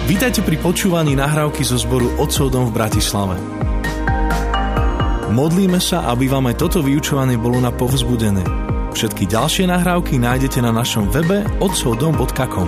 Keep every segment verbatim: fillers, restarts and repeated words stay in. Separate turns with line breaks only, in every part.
Vítajte pri počúvaní nahrávky zo zboru Otcov dom v Bratislave. Modlíme sa, aby vám aj toto vyučovanie bolo na povzbudenie. Všetky ďalšie nahrávky nájdete na našom webe otcovdom bodka com.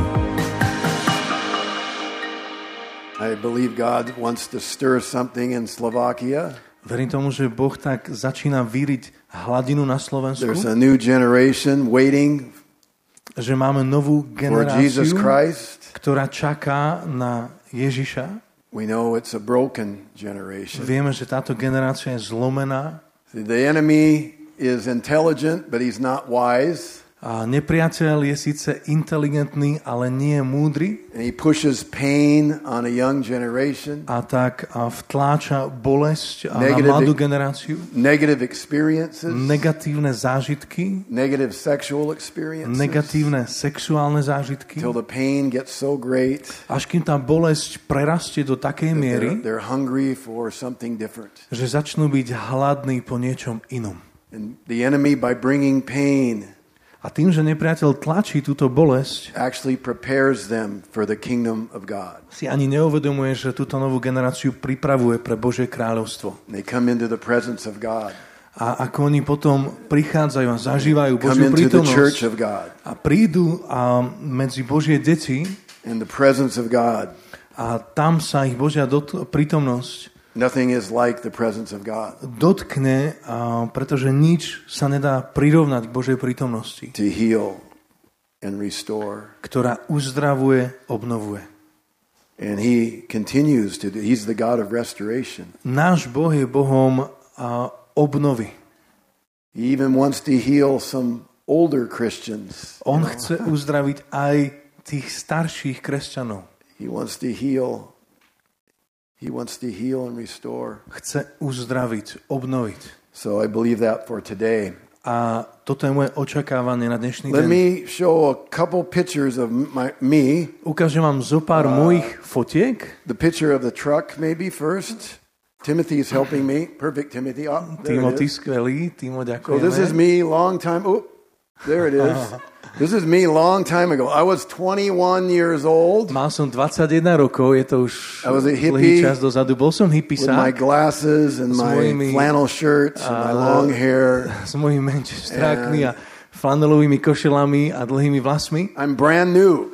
I believe God wants to stir something in Slovakia.
Verím tomu, že Boh tak začína víriť hladinu na Slovensku.
There's a new generation waiting
že máme novú generáciu, ktorá čaká na Ježiša.
We know it's a broken generation.
Vieme, že táto generácia je zlomená.
The enemy is intelligent, but he's not wise.
A nepriateľ je síce inteligentný, ale nie je múdry.
And he pushes pain on a young generation.
A tak a vtláča bolesť na mladú generáciu.
Negative experiences.
Negatívne zážitky.
Negative sexual experiences.
Negatívne sexuálne zážitky.
Till the pain gets so great.
Až kým tá bolesť prerastie do takej miery,
they're, they're hungry for something different.
Že začnú byť hladní po niečom inom.
And the enemy, by bringing pain,
a tým, že nepriateľ tlačí túto bolesť,
actually prepares them for the kingdom of God.
Si ani neuvedomuje, že túto novú generáciu pripravuje pre Božie kráľovstvo.
They come into the presence of God.
A ako oni potom prichádzajú a zažívajú Božiu prítomnosť a prídu a medzi Božie deti
in the presence of God.
A tam sa ich Božia dot- prítomnosť
Nothing is like the presence of God.
dotkne, uh, pretože nič sa nedá prirovnať k Božej prítomnosti.
To heal and restore.
Ktorá uzdravuje, obnovuje.
And he continues to do, he's the God of restoration.
Náš Boh je Bohom uh, obnovy.
He even wants to heal some older Christians.
On chce uzdraviť aj tých starších kresťanov.
He wants to heal He wants to heal and restore.
Chce uzdraviť, obnoviť.
So I believe that for today.
A toto je moje očakávanie na dnešný
Let
deň.
me show a couple pictures of my, me.
Ukážem vám zo pár uh, mojich fotiek.
The picture of the truck maybe first. Timothy is helping me. Perfect, Timothy. Oh,
Timothy skvelý, Timo, ďakujeme.
So this is me long time. Oh, there it is. This is me long time ago. I was twenty-one years old.
Mal som dvadsaťjeden rokov, je to už
I was a
dlhý čas dozadu. Bol som hippisák.
With my glasses and my mojimi, flannel shirts and my long hair.
S mojimi menšistrákmi a flanelovými košelami a dlhými vlasmi.
I'm brand new.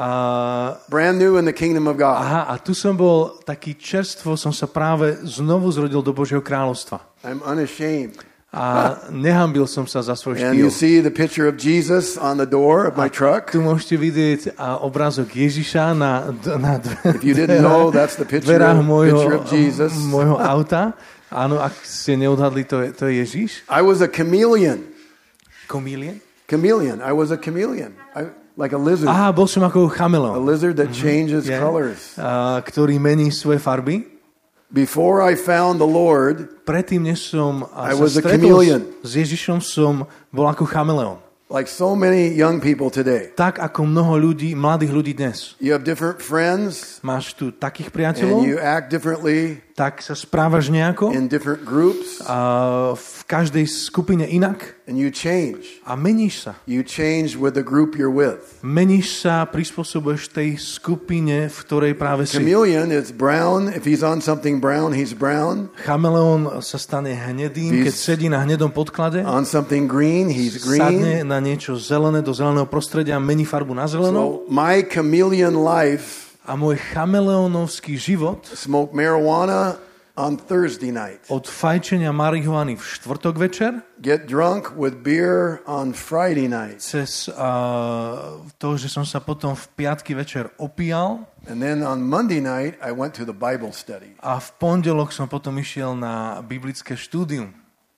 A,
brand new in the kingdom of God.
Aha, a tu som bol taký čerstvo, som sa práve znovu zrodil do Božieho kráľovstva.
I'm unashamed.
A nehambil som sa za svoj štýl.
And you see the picture of Jesus on the door of my truck.
Tu môžete vidieť obrázok Ježiša na na
If you didn't know, that's the picture,
môjho,
picture of Jesus.
Môjho auta. Áno, ak ste neodhadli, to je, to je Ježiš.
I was a chameleon.
Chameleon?
Chameleon. I was a chameleon. I, like a lizard.
Aha, bol som ako chameleon.
A lizard that changes
yeah.
colors.
Uh, ktorý mení svoje farby.
Before I found the Lord,
predtým než som
I was a chameleon.
S Ježišom som bol ako chameleon.
Like so many young people today.
Tak ako mnoho ľudí, mladých ľudí dnes.
You have different friends.
Máš tu takých priateľov.
And you act differently.
Tak sa správaš nejako.
In different groups.
A v každej skupine inak.
And you change.
A meníš sa.
You change with the group you're with.
Meníš sa, prispôsobuješ tej skupine, v ktorej práve si.
Chameleon is brown. If he's on something brown, he's brown.
Chameleon sa stane hnedým, keď sedí na hnedom podklade.
On something green, he's green.
Sadne na niečo zelené do zeleného prostredia a mení farbu na zelenú.
So my chameleon life.
A môj chameleónovský život.
Smoke marijuana on Thursday night.
Od fajčenia marihuany v štvrtok večer.
Get drunk with beer on Friday night.
Cez uh, to, že som sa potom v piatky večer opíjal.
And then on Monday night I went to the Bible study.
A v pondelok som potom išiel na biblické štúdium.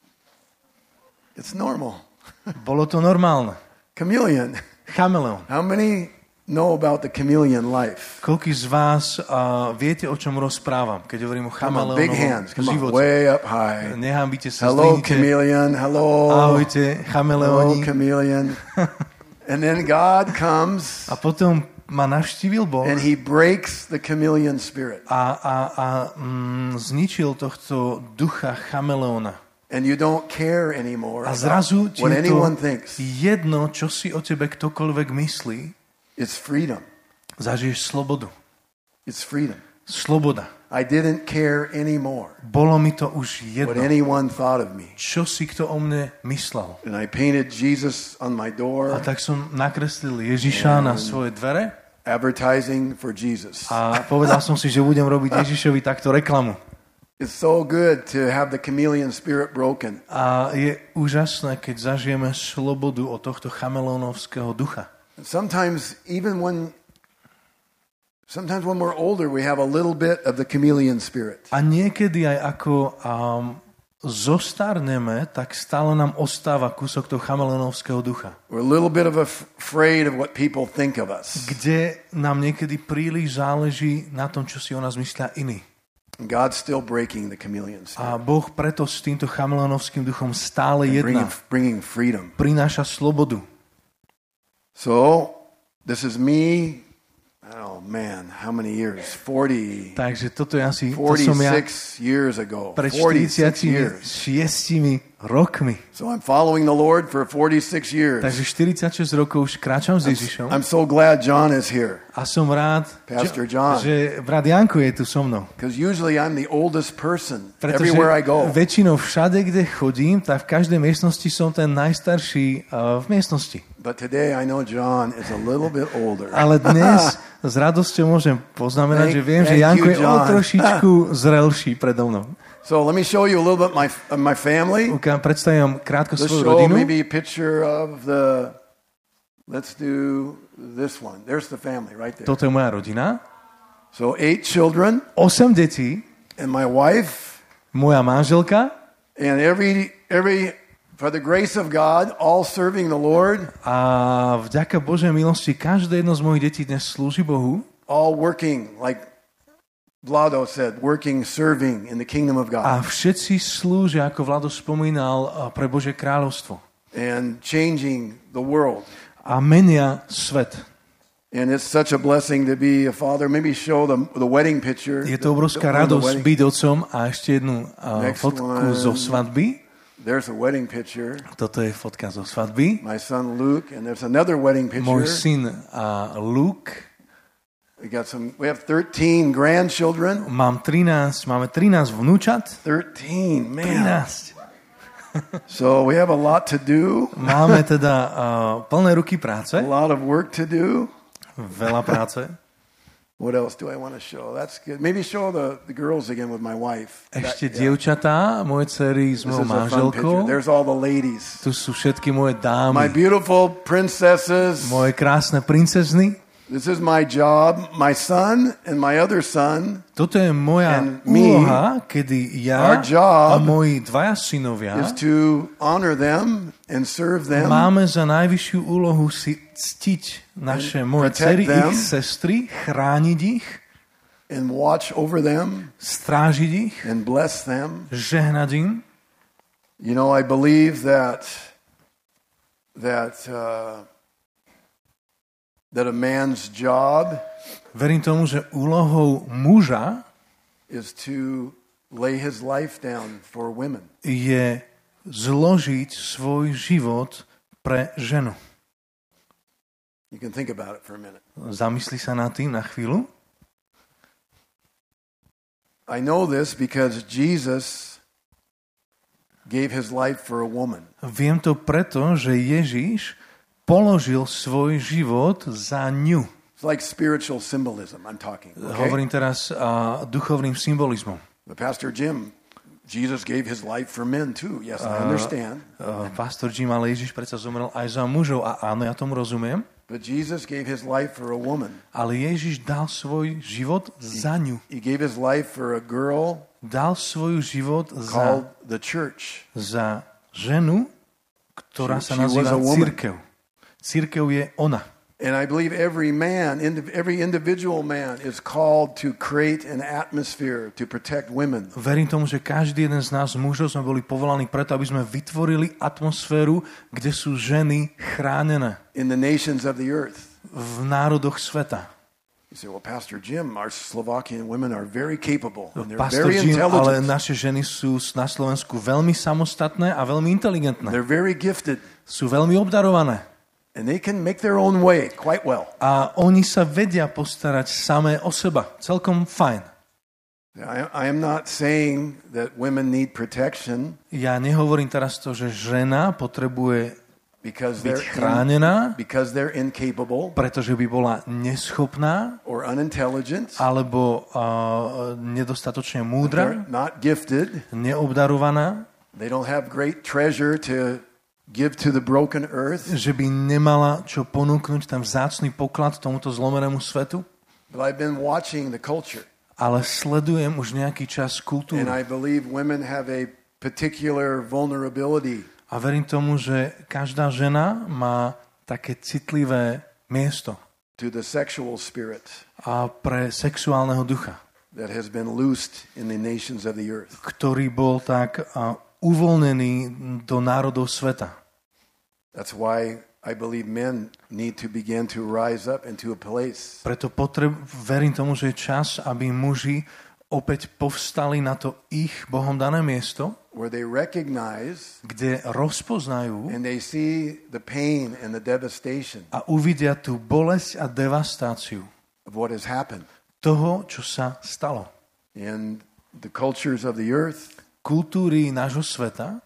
It's normal.
Bolo to normálne.
Chameleon.
Chameleon.
How many know about the chameleon life?
Koľký z vás uh, viete, o čom rozprávam, keď hovorím o chameleónovom živote?
Way up high.
Nehambite sa,
hello,
zdvihnite.
chameleon. Hello.
Ahojte, chameleóni.
Hello, chameleon. And then God comes.
A potom ma navštívil Boh.
And he breaks the chameleon spirit.
A, a, a mm, zničil tohto ducha chameleóna.
And you don't care anymore
a zrazu ti
what
je
anyone
to
thinks.
jedno, čo si o tebe ktokoľvek myslí.
It's freedom.
Zažiješ slobodu.
It's freedom.
Sloboda.
I didn't care anymore.
Bolo mi to už jedno.
What anyone thought of me.
Čo si kto o mne myslel.
And I painted Jesus on my door.
A tak som nakreslil Ježiša na svoje dvere.
Advertising for Jesus.
A povedal som si, že budem robiť Ježišovi takto reklamu.
It's so good to have the chameleon spirit broken.
A je úžasné, keď zažijeme slobodu od tohto chameleónovského ducha.
Sometimes even when Sometimes when we're older, we have a little bit of the chameleon spirit.
A niekedy aj ako um, zostarneme, tak stále nám ostáva kúsok toho chameleónovského ducha.
We're a little bit of afraid of what people think of us.
Kde nám niekedy príliš záleží na tom, čo si o nás myslia iní.
God's still breaking the chameleon spirit.
A Boh preto s týmto chameleónovským duchom stále jedná.
Bringing, bringing freedom.
Prináša slobodu.
So, this is me. Oh man, how many years? forty.
Takže toto je asi
forty-six years ago.
Pred štyridsiatimi rokmi.
So I'm following the Lord for forty-six years.
Takže štyridsaťšesť rokov už kráčam s Ježišom.
I'm so glad John is here.
A som rád,
Pastor John.
že brat Janko je tu so mnou.
Because usually I'm the oldest person
Pretože
everywhere I go.
väčšinou všade, kde chodím, tak v každej miestnosti som ten najstarší uh, v miestnosti.
But today I know John is a little bit older.
Ale dnes s radosťou môžem poznamenať, thank, že viem, že Janko je o trošičku zrelší predo mnou.
So let me show you a little bit my of my family.
Ukážem, predstavím krátko
Let's
svoju
show
rodinu.
Maybe a picture of the. Let's do this one. There's the family right there.
Toto je moja rodina.
So eight children.
Osem detí.
And my wife.
Moja manželka.
And every every for the grace of God, all serving the Lord.
A vďaka Božej milosti každé jedno z mojich detí dnes slúži Bohu.
All working like Vlado said, working, serving in the kingdom of God.
A všetci slúžia, ako Vlado spomínal, pre Božie kráľovstvo.
And changing the world.
A menia svet.
And it's such a blessing to be a father. Maybe show the, the wedding picture.
Je to obrovská radosť byť otcom a ešte jednu uh, fotku one. Zo svadby.
There's a wedding picture.
Toto je fotka zo svadby.
My son Luke, and there's another wedding picture.
Môj syn uh, Luke.
We got some. We have thirteen grandchildren.
Mám trinásť, máme trinásť vnúčat.
thirteen, man.
trinásť.
So we have a lot to do.
Máme teda uh, plné ruky práce.
A lot of work to do.
Veľa práce.
What else do I want to show? That's good. Maybe show the, the girls again with my wife.
Ešte
that,
dievčatá, moje dcery s mojou manželkou.
There's all the ladies.
Tu sú všetky moje dámy.
My beautiful princesses.
Moje krásne princezny.
This is my job, my son and my other son.
Toto je moja úloha, kedy ja a moji dvaja synovia
is to honor them and serve them.
Máme za najvyššiu úlohu si ctiť naše moje dcery, ich sestry, chrániť ich
and watch over them,
strážiť ich
and bless them.
Žehnať im.
You know, I believe that that uh, that a man's job
Verím tomu, že úlohou muža
is to lay his life down for women.
Je zložiť svoj život pre ženu.
You can think about it for a minute.
Zamysli sa nad tým na chvíľu.
I know this because Jesus gave his life for a woman.
Viem to preto, že Ježiš položil svoj život za ňu.
It's like spiritual symbolism I'm talking. Okay?
Hovorím teraz uh, duchovným symbolizmom.
But Pastor Jim, Jesus gave his life for men too. Yes, I understand.
Uh, uh, Pastor Jim, ale Ježiš predsa zomrel aj za mužov. A áno, ja tomu rozumiem.
But Jesus gave his life for a woman.
Ale Ježiš dal svoj život za ňu.
He, he gave his life for a girl.
Dal svoj život
called
za
the church.
Za ženu, ktorá
she,
sa nazýva cirkev. Cirkev je ona.
And I believe every man, every individual man is called to create an atmosphere to protect women.
Verím tomu, že každý jeden z nás mužov sme boli povolaní preto, aby sme vytvorili atmosféru, kde sú ženy chránené.
In the nations of the earth.
V národoch sveta.
You say, well, Pastor Jim, our Slovakian women are very capable. And they're
Pastor
very
Jim,
intelligent.
ale naše ženy sú na Slovensku veľmi samostatné a veľmi inteligentné.
They're very gifted.
Sú veľmi obdarované.
And they can make their own way quite well.
A oni sa vedia postarať samé o seba. Celkom fajn.
I, I am not saying that women need protection.
Ja nehovorím teraz to, že žena potrebuje
because
byť chránená,
in, because they're incapable,
pretože by bola neschopná,
or unintelligent,
alebo uh, nedostatočne múdra,
not gifted,
neobdarovaná,
they don't have great treasure to give to the broken earth,
že by nemala čo ponúknuť ten vzácny poklad tomuto zlomenému svetu.
But I've been watching the culture.
Ale sledujem už nejaký čas kultúru.
And I believe women have a particular vulnerability.
A verím tomu, že každá žena má také citlivé miesto.
To the sexual spirit.
A pre sexuálneho ducha.
That has been loosed in the nations of the earth.
Ktorý bol tak uh, uvoľnený do národov sveta.
That's why I believe men need to begin to rise up into a place.
Preto potreb, verím tomu, že je čas, aby muži opäť povstali na to ich Bohom dané miesto,
where they recognize,
kde rozpoznajú
and they see the pain and the devastation
a uvidia tú bolesť a devastáciu
of what has happened.
Toho, čo sa stalo.
In the cultures of the earth,
kultúry nášho sveta,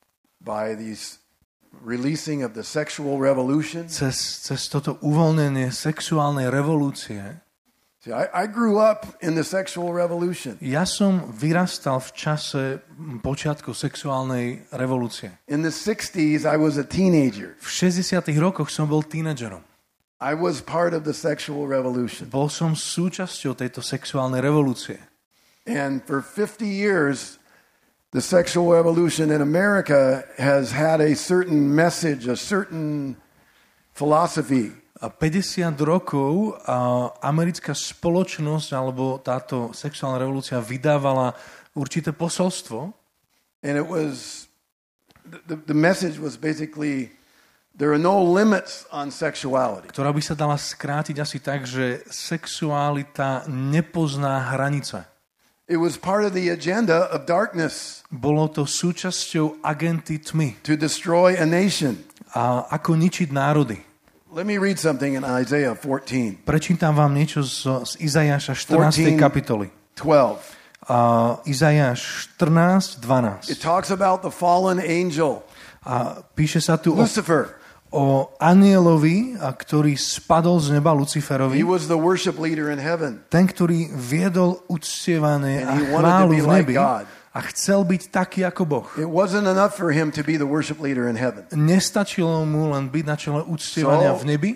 by these releasing of the sexual revolution.
Cez, cez toto uvoľnenie sexuálnej revolúcie.
See, I, I grew up in the sexual revolution.
Ja som vyrastal v čase počiatku sexuálnej revolúcie.
In the sixties I was a teenager.
V šesťdesiatych rokoch som bol tínedžerom.
I was part of the sexual revolution.
Bol som súčasťou tejto sexuálnej revolúcie.
And for fifty years the sexual revolution in America has had a certain message, a certain philosophy.
A päťdesiat rokov a americká spoločnosť alebo táto sexuálna revolúcia vydávala určité posolstvo.
And it was the, the message was basically there are no limits on sexuality.
Ktorá by sa dala skrátiť asi tak, že sexualita nepozná hranice.
It was part of the agenda of darkness.
Bolo to súčasťou agenty tmy.
To destroy a nation.
A ako ničiť národy.
Let me read something in Isaiah fourteen.
Prečítam vám niečo z, z Izaiáša štrnástej kapitoly.
twelve.
Uh, Izaiáš štrnásť dvanásť.
It talks about the fallen angel.
A píše sa tu
Lucifer.
O, o anielovi, a ktorý spadol z neba, Luciferovi.
He was the worship leader in heaven.
Ten, ktorý viedol uctievanie a chválu v nebi. Like a chcel byť taký ako Boh.
It wasn't enough for him to be the worship leader in heaven.
Nestačilo mu len byť na čele uctievania so, v nebi.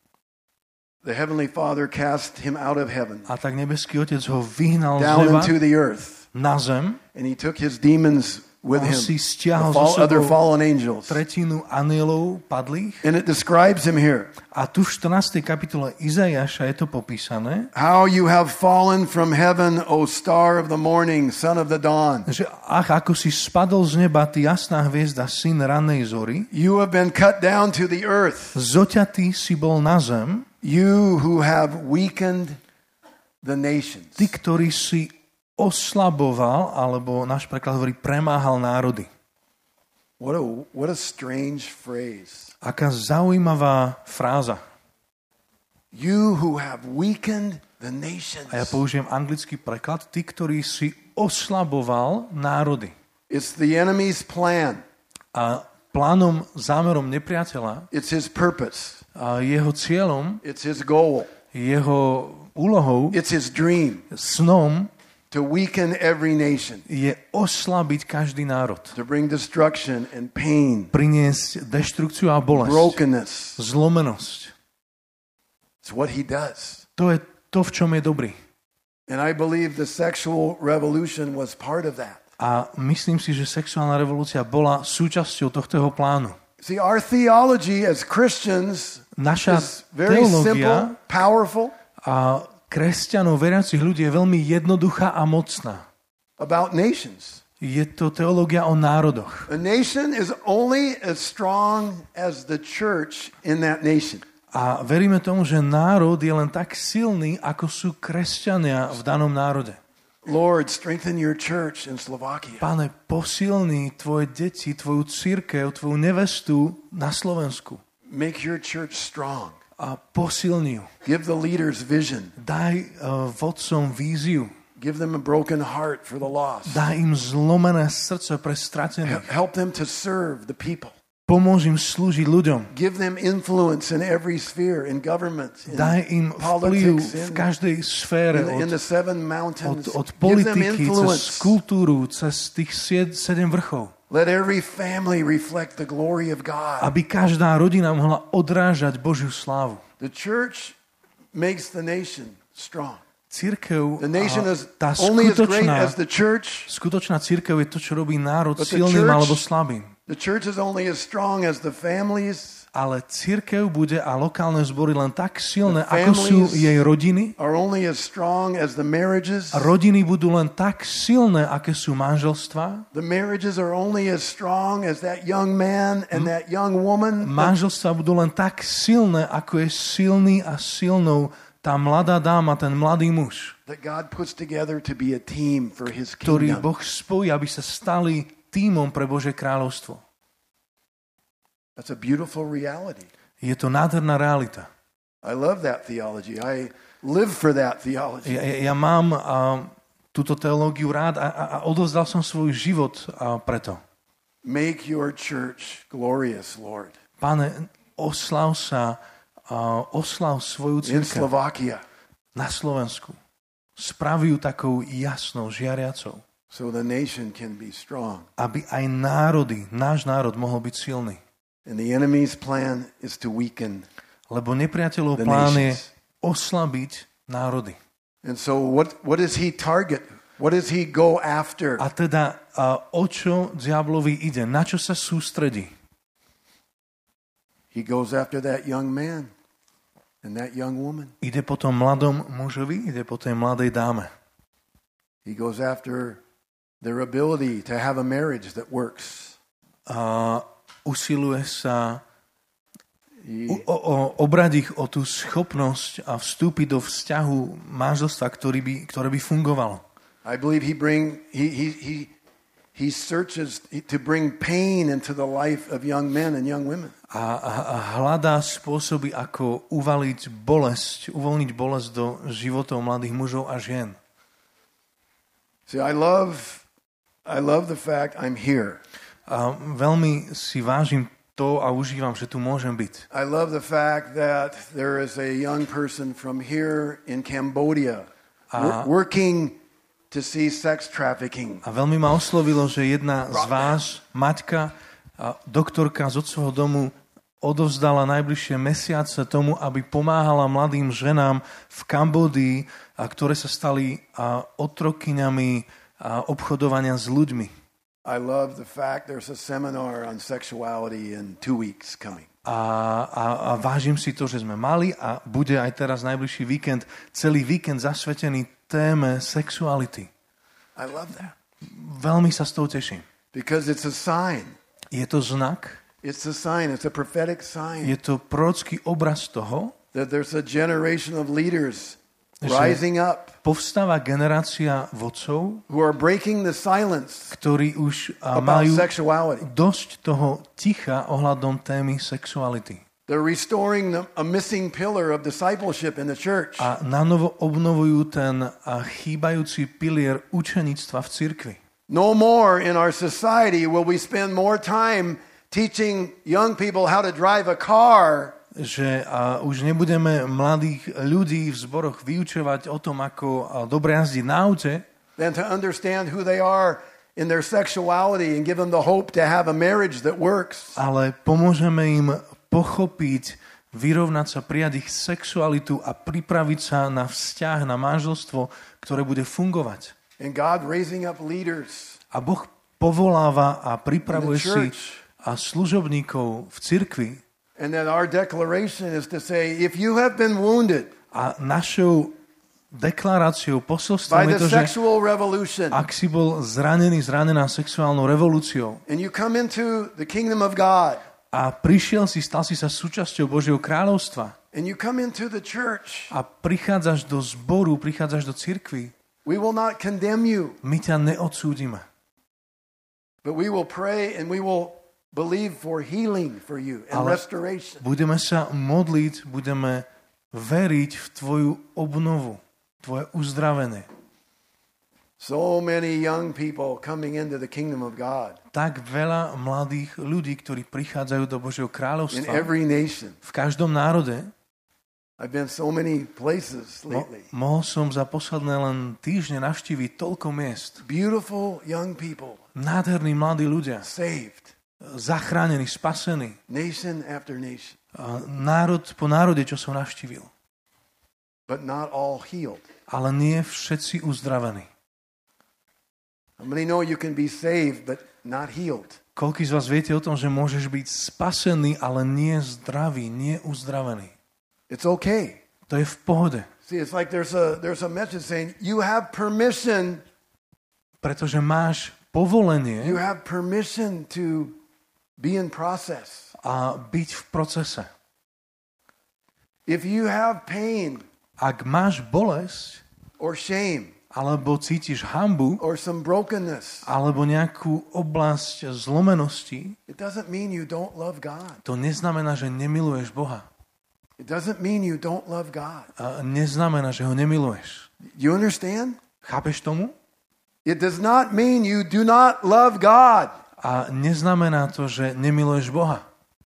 The heavenly Father cast him out of heaven.
A tak nebeský Otec ho vyhnal
down
z neba
into the earth.
Na zem.
And he took his demons with
on
him.
Si stiahol
the fall,
so
other fallen angels.
Tretinu anielov padlých.
And it describes him here.
A tu v štrnástej kapitole Izaiáša je to popísané.
How you have fallen from heaven, O star of the morning, son of the dawn.
Že ach, ako si spadol z neba, ty jasná hviezda, syn rannej zory.
You have been cut down to the earth.
Zoťatý si bol na zem.
You who have weakened the nations.
Ty, ktorý si oslaboval, alebo náš preklad hovorí, premáhal národy.
What a, what a strange phrase.
Aká zaujímavá fráza.
You who have weakened the nations.
A ja použijem anglický preklad. Ty, ktorý si oslaboval národy.
It's the enemy's plan.
A plánom, zámerom nepriateľa,
it's his purpose.
A jeho cieľom,
it's his goal.
Jeho úlohou,
it's his dream.
Snom,
to weaken every nation.
Je oslabiť každý národ.
To bring destruction and pain.
Priniesť deštrukciu a bolesť.
Brokenness.
Zlomenosť.
It's what he does.
To je to, v čom je dobrý.
And I believe the sexual revolution was part of that.
A myslím si, že sexuálna revolúcia bola súčasťou tohto plánu.
See, our theology as Christians
Naša
is very simple, powerful.
A kresťanov, veriacich ľudí je veľmi jednoduchá a mocná.
About nations.
Je to teológia o národoch.
A nation is only as strong as the church in that nation.
A veríme tomu, že národ je len tak silný, ako sú kresťania v danom národe.
Lord, strengthen your church in Slovakia.
Pane, posilni tvoje deti, tvoju cirkev, tvoju nevestu na Slovensku.
make your church strong.
A posilni ju.
Give the leaders vision.
Daj uh, vodcom víziu.
Give them a broken heart for the lost.
Daj im zlomené srdce pre stratených.
Help them to serve the people.
Pomôž im slúžiť ľuďom.
Give them influence in every sphere, in government, in
Daj im vplyv v každej sfére,
in, in the seven
od,
mountains.
od politiky cez kultúru, cez tých sedem vrchov.
Let every family reflect the glory of God.
Aby každá rodina mohla odrážať Božiu slávu.
The church makes the nation strong.
Cirkev,
the nation is
tá
only as great
skutočná,
as the church.
skutočná cirkev je to, čo robí národ
But the
silným
church-
alebo slabým.
The church is only as strong as the families
Ale cirkev bude a lokálne zbory len tak silné,
The
ako sú
families
jej rodiny.
are only as strong as the marriages.
A rodiny budú len tak silné, aké sú manželstvá.
The marriages are only as strong as that young man and that young woman.
Manželstvá budú len tak silné, ako je silný a silnou tá mladá dáma, ten mladý muž,
That God puts together to be a team for His
ktorý
kingdom.
Boh spojí, aby sa stali tímom pre Božie kráľovstvo.
That's a beautiful reality.
Je to nádherná realita.
I love that theology. I live for that theology.
Ja, ja, ja mám a, túto teológiu rád a, a, a odovzdal som svoj život a, preto.
Make your church glorious, Lord.
Pane, oslav sa, a, oslav svoju
In
cirkev
Slovakia,
na Slovensku. Spraví ju takou jasnou, žiariacou.
so the nation can be strong.
Aby aj národy, náš národ mohol byť silný.
And the enemy's plan is to weaken.
Lebo nepriateľov
The
plán je
nations.
oslabiť národy.
And so what, what does he target? What does he go after?
A teda a o čo diablovi ide? Na čo sa sústredí?
He goes after that young man and that young woman.
Ide po tom mladom mužovi, ide po tej mladej dáme.
He goes after their ability to have a marriage that works.
A usiluje sa
He,
o, o, obrať ich o tú schopnosť a vstúpiť do vzťahu manželstva, ktorý by, ktoré by fungovalo.
I believe he bring he he he he searches to bring pain into the life of young men and young women.
A, a, a hľadá spôsoby, ako uvaliť bolesť, uvoľniť bolesť do životov mladých mužov a žien.
See, I love I love the fact I'm here.
A veľmi si vážim to a užívam, že tu môžem byť.
I love the fact that there is a young person from here in Cambodia wor- working to see sex trafficking.
A veľmi ma oslovilo, že jedna z vás, Maťka, a doktorka z otcovho domu, odovzdala najbližšie mesiace tomu, aby pomáhala mladým ženám v Kambodii, a ktoré sa stali a, otrokyňami a, obchodovania s ľuďmi.
I love the fact there's a seminar on sexuality in two weeks coming.
A, a, a vážim si to, že sme mali a bude aj teraz najbližší víkend, celý víkend zasvetený téme sexuality.
I love that.
Veľmi sa z toho teším.
Because it's a sign.
Je to znak,
It's a sign. It's a prophetic sign
je to prorocký obraz toho,
that there's a generation of leaders
že
rising up
povstáva generácia vodcov,
who are breaking the silence
ktorí už a,
about
majú
sexuality.
dosť toho ticha ohľadom témy sexuality.
They're restoring the, a missing pillar of discipleship in the church.
A nanovo obnovujú ten a, chýbajúci pilier učeníctva v cirkvi.
No more in our society will we spend more time teaching young people how to drive a car
Že a, už nebudeme mladých ľudí v zboroch vyučovať o tom, ako a, dobre jazdiť na aute,
than to understand who they are in their sexuality and give them the hope to have a marriage that works.
ale pomôžeme im pochopiť, vyrovnať sa, prijať ich sexualitu a pripraviť sa na vzťah, na manželstvo, ktoré bude fungovať.
And God raising up leaders
A Boh povoláva a pripravuje
in the
si
church.
a služobníkov v cirkvi.
And then our declaration is to say, if you have been wounded
A našou deklaráciou,
by
posolstvom je
the
to, že
sexual revolution
ak si bol zranený, zranená sexuálnou revolúciou
and you come into the kingdom of God
a prišiel si, stal si sa súčasťou Božieho kráľovstva
and you come into the church,
a prichádzaš do zboru, prichádzaš do cirkvi,
we will not condemn you,
my ťa neodsúdime.
but we will pray and we will believe for healing for you and
Ale
restoration.
budeme sa modliť, budeme veriť v tvoju obnovu, tvoje uzdravenie.
So many young people coming into the kingdom of God.
Tak veľa mladých ľudí, ktorí prichádzajú do Božieho
In
kráľovstva
every nation.
v každom národe.
I've been so many places
Mo-
lately.
mohol som za posledné len týždne navštíviť toľko miest.
Beautiful young people
Nádherní mladí ľudia,
saved.
zachránení, spasení.
Nation after nation.
A národ po národe, čo som navštívil.
But not all healed.
Ale nie všetci uzdravení.
How many know you can be saved but not healed?
Koľký z vás viete o tom, že môžeš byť spasený, ale nie zdravý, nie uzdravený?
It's okay.
To je v pohode.
See, it's like there's a there's a message saying you have permission.
Pretože máš povolenie
You have permission to be in process.
a byť v procese.
If you have pain
Ak máš bolesť,
or shame
alebo cítiš hanbu,
or some brokenness,
alebo nejakú oblasť zlomenosti,
it doesn't mean you don't love God.
to neznamená, že nemiluješ Boha.
It doesn't mean you don't love God.
A neznamená, že ho nemiluješ.
You understand?
Chápeš tomu?
It does not mean you do not love God.
A neznamená to, že nemiluješ Boha.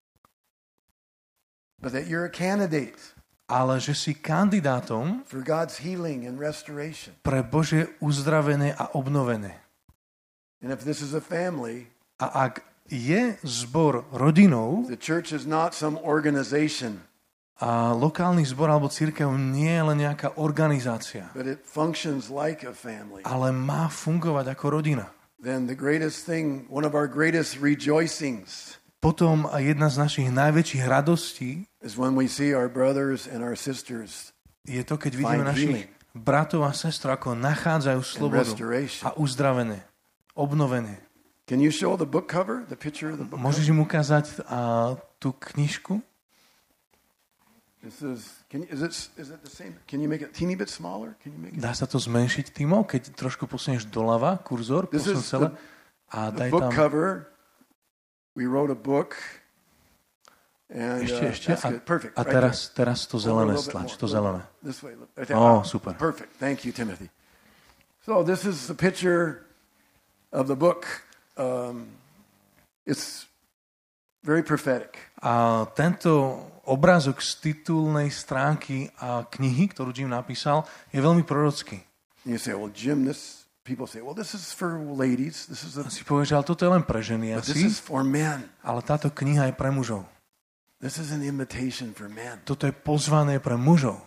But that you're a candidate
Ale že si kandidátom
for God's healing and restoration.
pre Božie uzdravenie a obnovenie.
And if this is a family,
A ak je zbor rodinou,
the church is not some organization,
a lokálny zbor alebo cirkev nie je len nejaká organizácia,
but it functions like a family,
ale má fungovať ako rodina.
then the greatest thing, one of our greatest rejoicings,
Potom jedna z našich najväčších radostí
is when we see our brothers and our sisters
je to, keď vidíme
find
našich
healing
bratov a sestr, ako nachádzajú
and
slobodu
restoration.
a uzdravenie, obnovenie.
Can you show the book cover, the picture of the book
Môžeš
cover?
im ukázať a, tú knižku?
This is, can you, is it is it the same? Can you make it a teeny bit smaller? Can you make it?
Dá sa to zmenšiť, Timo? Keď trošku posunieš doľava, kurzor,
This
posun
is
celé.
the-
A
The
daj
book
tam...
cover. We wrote a book. And
Ešte,
uh,
ešte.
that's
A,
good. Perfect.
a
right
teraz,
there.
teraz to
Over a
zelené
little bit
stlač,
more.
to zelené.
This way. look, right there.
Oh,
Ah,
super.
Perfect. Thank you, Timothy. So this is the picture of the book. Um, it's very prophetic.
A tento obrázok z titulnej stránky a knihy, ktorú Jim napísal, je veľmi prorocký.
And you say, well, Jim, this, people say, well, this is for ladies. This is a,
A si povieš, ale toto je len pre ženy
but this
asi,
is for men.
ale táto kniha je pre mužov.
This is an invitation for men.
Toto je pozvanie pre mužov.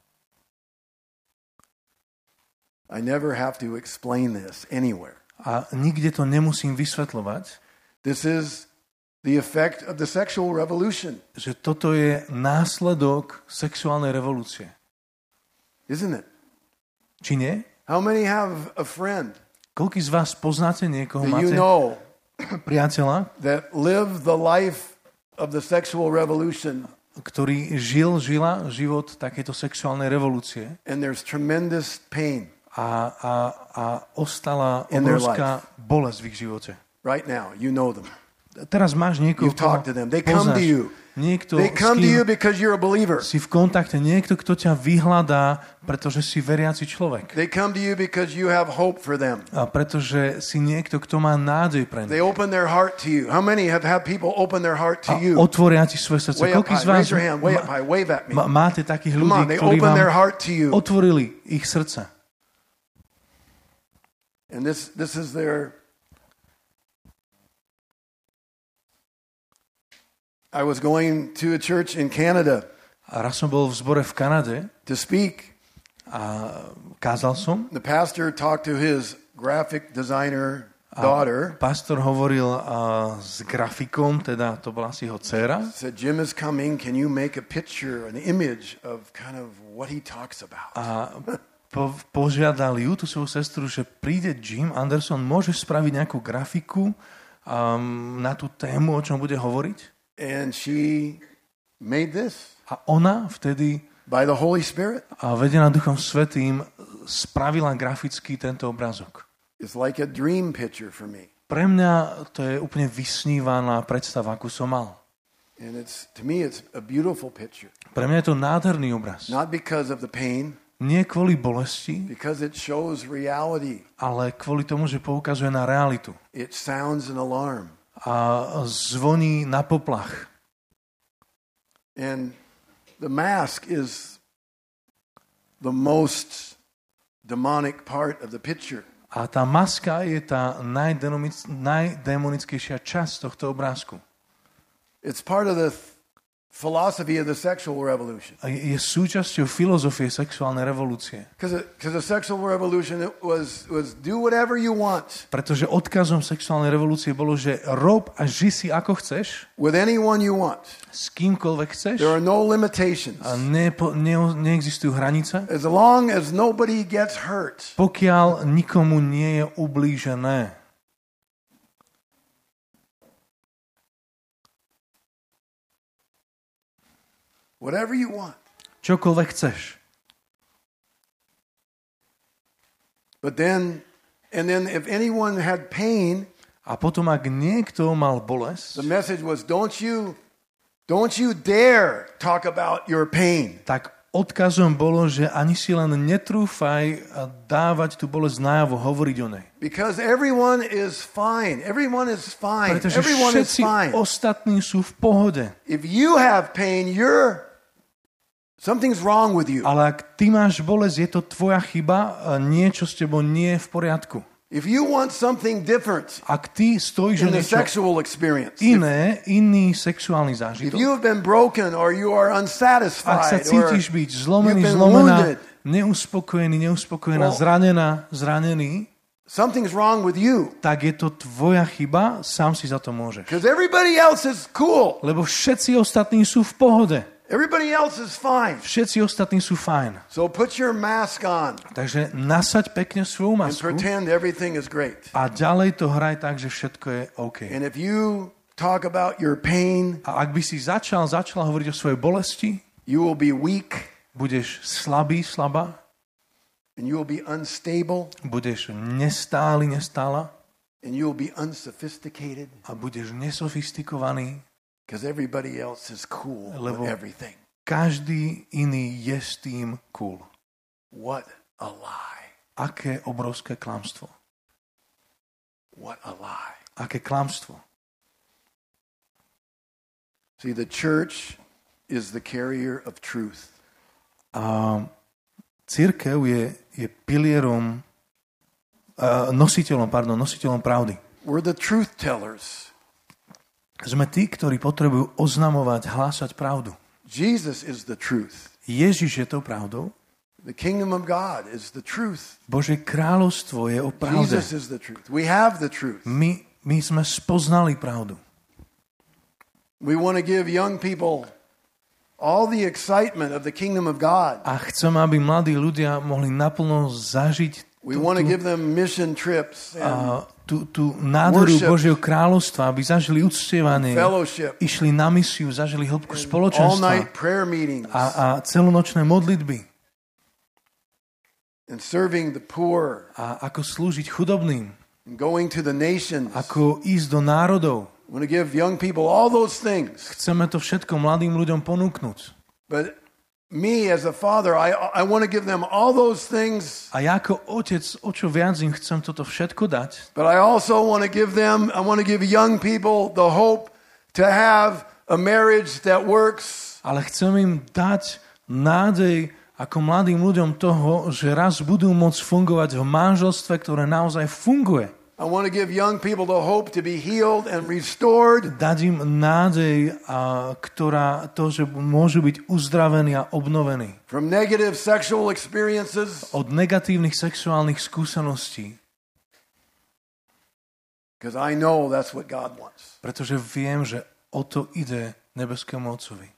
I never have to explain this anywhere.
A nikde to nemusím vysvetľovať,
This is the effect of the sexual revolution,
že toto je následok sexuálnej revolúcie.
isn't it?
Či nie?
How many have a friend
Koľký z vás poznáte niekoho,
that you
máte
know
priateľa,
that lived the life of the sexual revolution,
ktorý žil, žila život takéto sexuálnej revolúcie
and there's tremendous pain
a, a, a ostala
In their
obrovská bolesť v ich živote.
right now? You know them.
Teraz máš niekoho,
You've talked to them. They come to
poznáš.
you.
Niekto,
They
s
come to you
kým
because you're a believer.
si v kontakte, niekto, kto ťa vyhľadá, pretože si veriaci človek.
They come to you because you have hope for them.
A pretože si niekto, kto má nádej pre
They
nich.
open their heart to you. How many have had people open their heart to
A
you?
otvoria ti svoje srdce.
Way up
Koľký z
high.
vás
Raise your hand. Way up high. Wave at me.
ma- máte takých
Come
ľudí,
on. They
ktorí
open their
vám
heart to you.
otvorili ich srdce.
And this, this is their... I was going to a church in Canada
A raz som bol v zbore v Kanade
to speak.
a kázal som.
The pastor talked to his graphic designer daughter.
Pastor hovoril a, s grafikom, teda to bola asi jeho dcéra.
Said, Jim is coming. Can you make a picture, an image of kind of what he talks about?
A po, požiadal ju, tú svoju sestru, že príde Jim Anderson, môžeš spraviť nejakú grafiku um, na tú tému, o čom bude hovoriť?
And she made this
A ona vtedy,
by the Holy Spirit.
a vedená Duchom Svätým, spravila graficky tento obrázok.
It's like a dream picture for me.
Pre mňa to je úplne vysnívaná predstava, akú som mal.
And it's, to me, it's a beautiful picture.
Pre mňa je to nádherný obraz.
Not because of the pain,
Nie kvôli bolesti,
because it shows reality.
ale kvôli tomu, že poukazuje na realitu.
It sounds an alarm.
A zvoní na poplach.
And the mask is the most demonic part of the picture.
A tá maska je tá najdemonickejšia časť tohto obrázku.
It's part of the th- philosophy of the sexual revolution.
A je, je súčasťou filozofie sexuálnej revolúcie.
Because the sexual revolution it was, was do whatever you want.
Pretože odkazom sexuálnej revolúcie bolo, že rob a ži si ako chceš.
With anyone you want.
S kýmkoľvek chceš.
There are no limitations.
A ne, ne, neexistujú hranice.
As long as nobody gets hurt.
Pokiaľ nikomu nie je ublížené.
Whatever you want.
Čokoľvek chceš.
But then, and then if anyone had pain,
a potom ak niekto mal bolesť,
the message was don't you, don't you dare talk about your pain.
Tak odkazom bolo, že ani si len netrúfaj dávať tú bolesť najavo, hovoriť o nej.
Because everyone is fine. Everyone is fine.
Pretože
everyone is
všetci
fine.
ostatní sú v pohode.
If you have pain, you're something's wrong with you.
Ale ak ty máš bolesť, je to tvoja chyba, niečo s tebou nie je v poriadku.
If you want something different
Ak ty stojíš
in
o
the
niečo
sexual experience, if,
iné, iný sexuálny
if
zážitok,
you have been broken or you are
ak sa
unsatisfied or
cítiš byť zlomený,
you've been
zlomená,
wounded,
neuspokojený, neuspokojená,
Well-
zranená, zranený,
something's wrong with you.
tak je to tvoja chyba, sám si za to môžeš.
Because everybody else is cool.
Lebo všetci ostatní sú v pohode.
Everybody else is fine.
Všetci ostatní sú fajn.
So put your mask on
Takže nasaď pekne svoju
and
masku
pretend everything is great.
a ďalej to hraj tak, že všetko je OK.
And if you talk about your pain,
A ak by si začal, začala hovoriť o svojej bolesti,
you will be weak
budeš slabý, slabá,
and you will be unstable
budeš nestály, nestála
and you will be unsophisticated
a budeš nesofistikovaný,
because everybody else is cool
Lebo-
with everything.
každý iný je s tým cool.
What a lie.
Aké obrovské klamstvo.
What a lie.
Aké klamstvo.
See, the church is the carrier of truth.
A cirkev je, je pilierom, uh, nositeľom, pardon, nositeľom pravdy.
We're the truth tellers.
Sme tí, ktorí potrebujú oznamovať, hlásať pravdu.
Jesus is the truth.
Ježiš je tou pravdou.
The kingdom of God is the truth.
Božie kráľovstvo je o pravde.
Jesus is the truth. We have the truth.
My, my sme spoznali pravdu.
We want to give young people all the excitement of the kingdom of God.
A chcem, aby mladí ľudia mohli naplno zažiť
We
tú,
want to
tú,
give them mission trips and
a, tú, tú nádheru
worship.
Božieho kráľovstva, aby zažili uctievanie,
fellowship,
išli na misiu, zažili hĺbku
all
spoločenstva
night prayer meetings,
a, a celonočné modlitby
and serving the poor,
a ako slúžiť chudobným,
and going to the nations.
ako ísť do národov.
We want to give young people all those things.
Chceme to všetko mladým ľuďom ponúknuť.
But me as a father, I, I want to give them all those things,
A ja ako otec, o čo viac im chcem toto všetko dať,
but I also want to give them, I want to give young people the hope to have a marriage that works.
ale chcem im dať nádej ako mladým ľuďom toho, že raz budú môcť fungovať v manželstve, ktoré naozaj funguje.
I want to give young people the hope to be healed and restored.
Dať im nádej, a, ktorá to, že môžu byť uzdravení a obnovení
From negative sexual experiences,
od negatívnych sexuálnych skúseností.
because I know that's what God wants.
Pretože viem, že o to ide nebeskému Otcovi.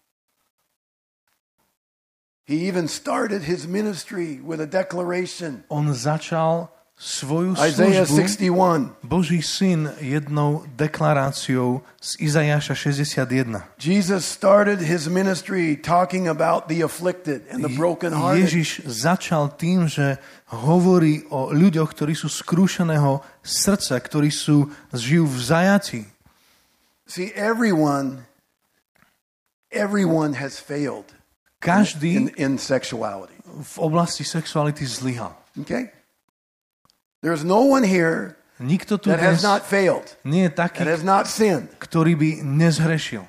He even started his ministry with a declaration.
On začal svoju
Isaiah
službu
sixty-one.
Boží syn jednou deklaráciou z Izajaša šesťdesiatjeden.
Jesus started his ministry talking about the afflicted and the brokenhearted.
Ježiš začal tým, že hovorí o ľuďoch, ktorí sú skrúšeného srdca, ktorí sú žijú v zajatí.
See, everyone, everyone has failed
Každý
in, in sexuality.
v oblasti sexuality zlyhal.
Okay? There's no one here
Nikto tu
that
dnes
has not failed,
nie je taký,
that has not sinned.
ktorý by nezhrešil.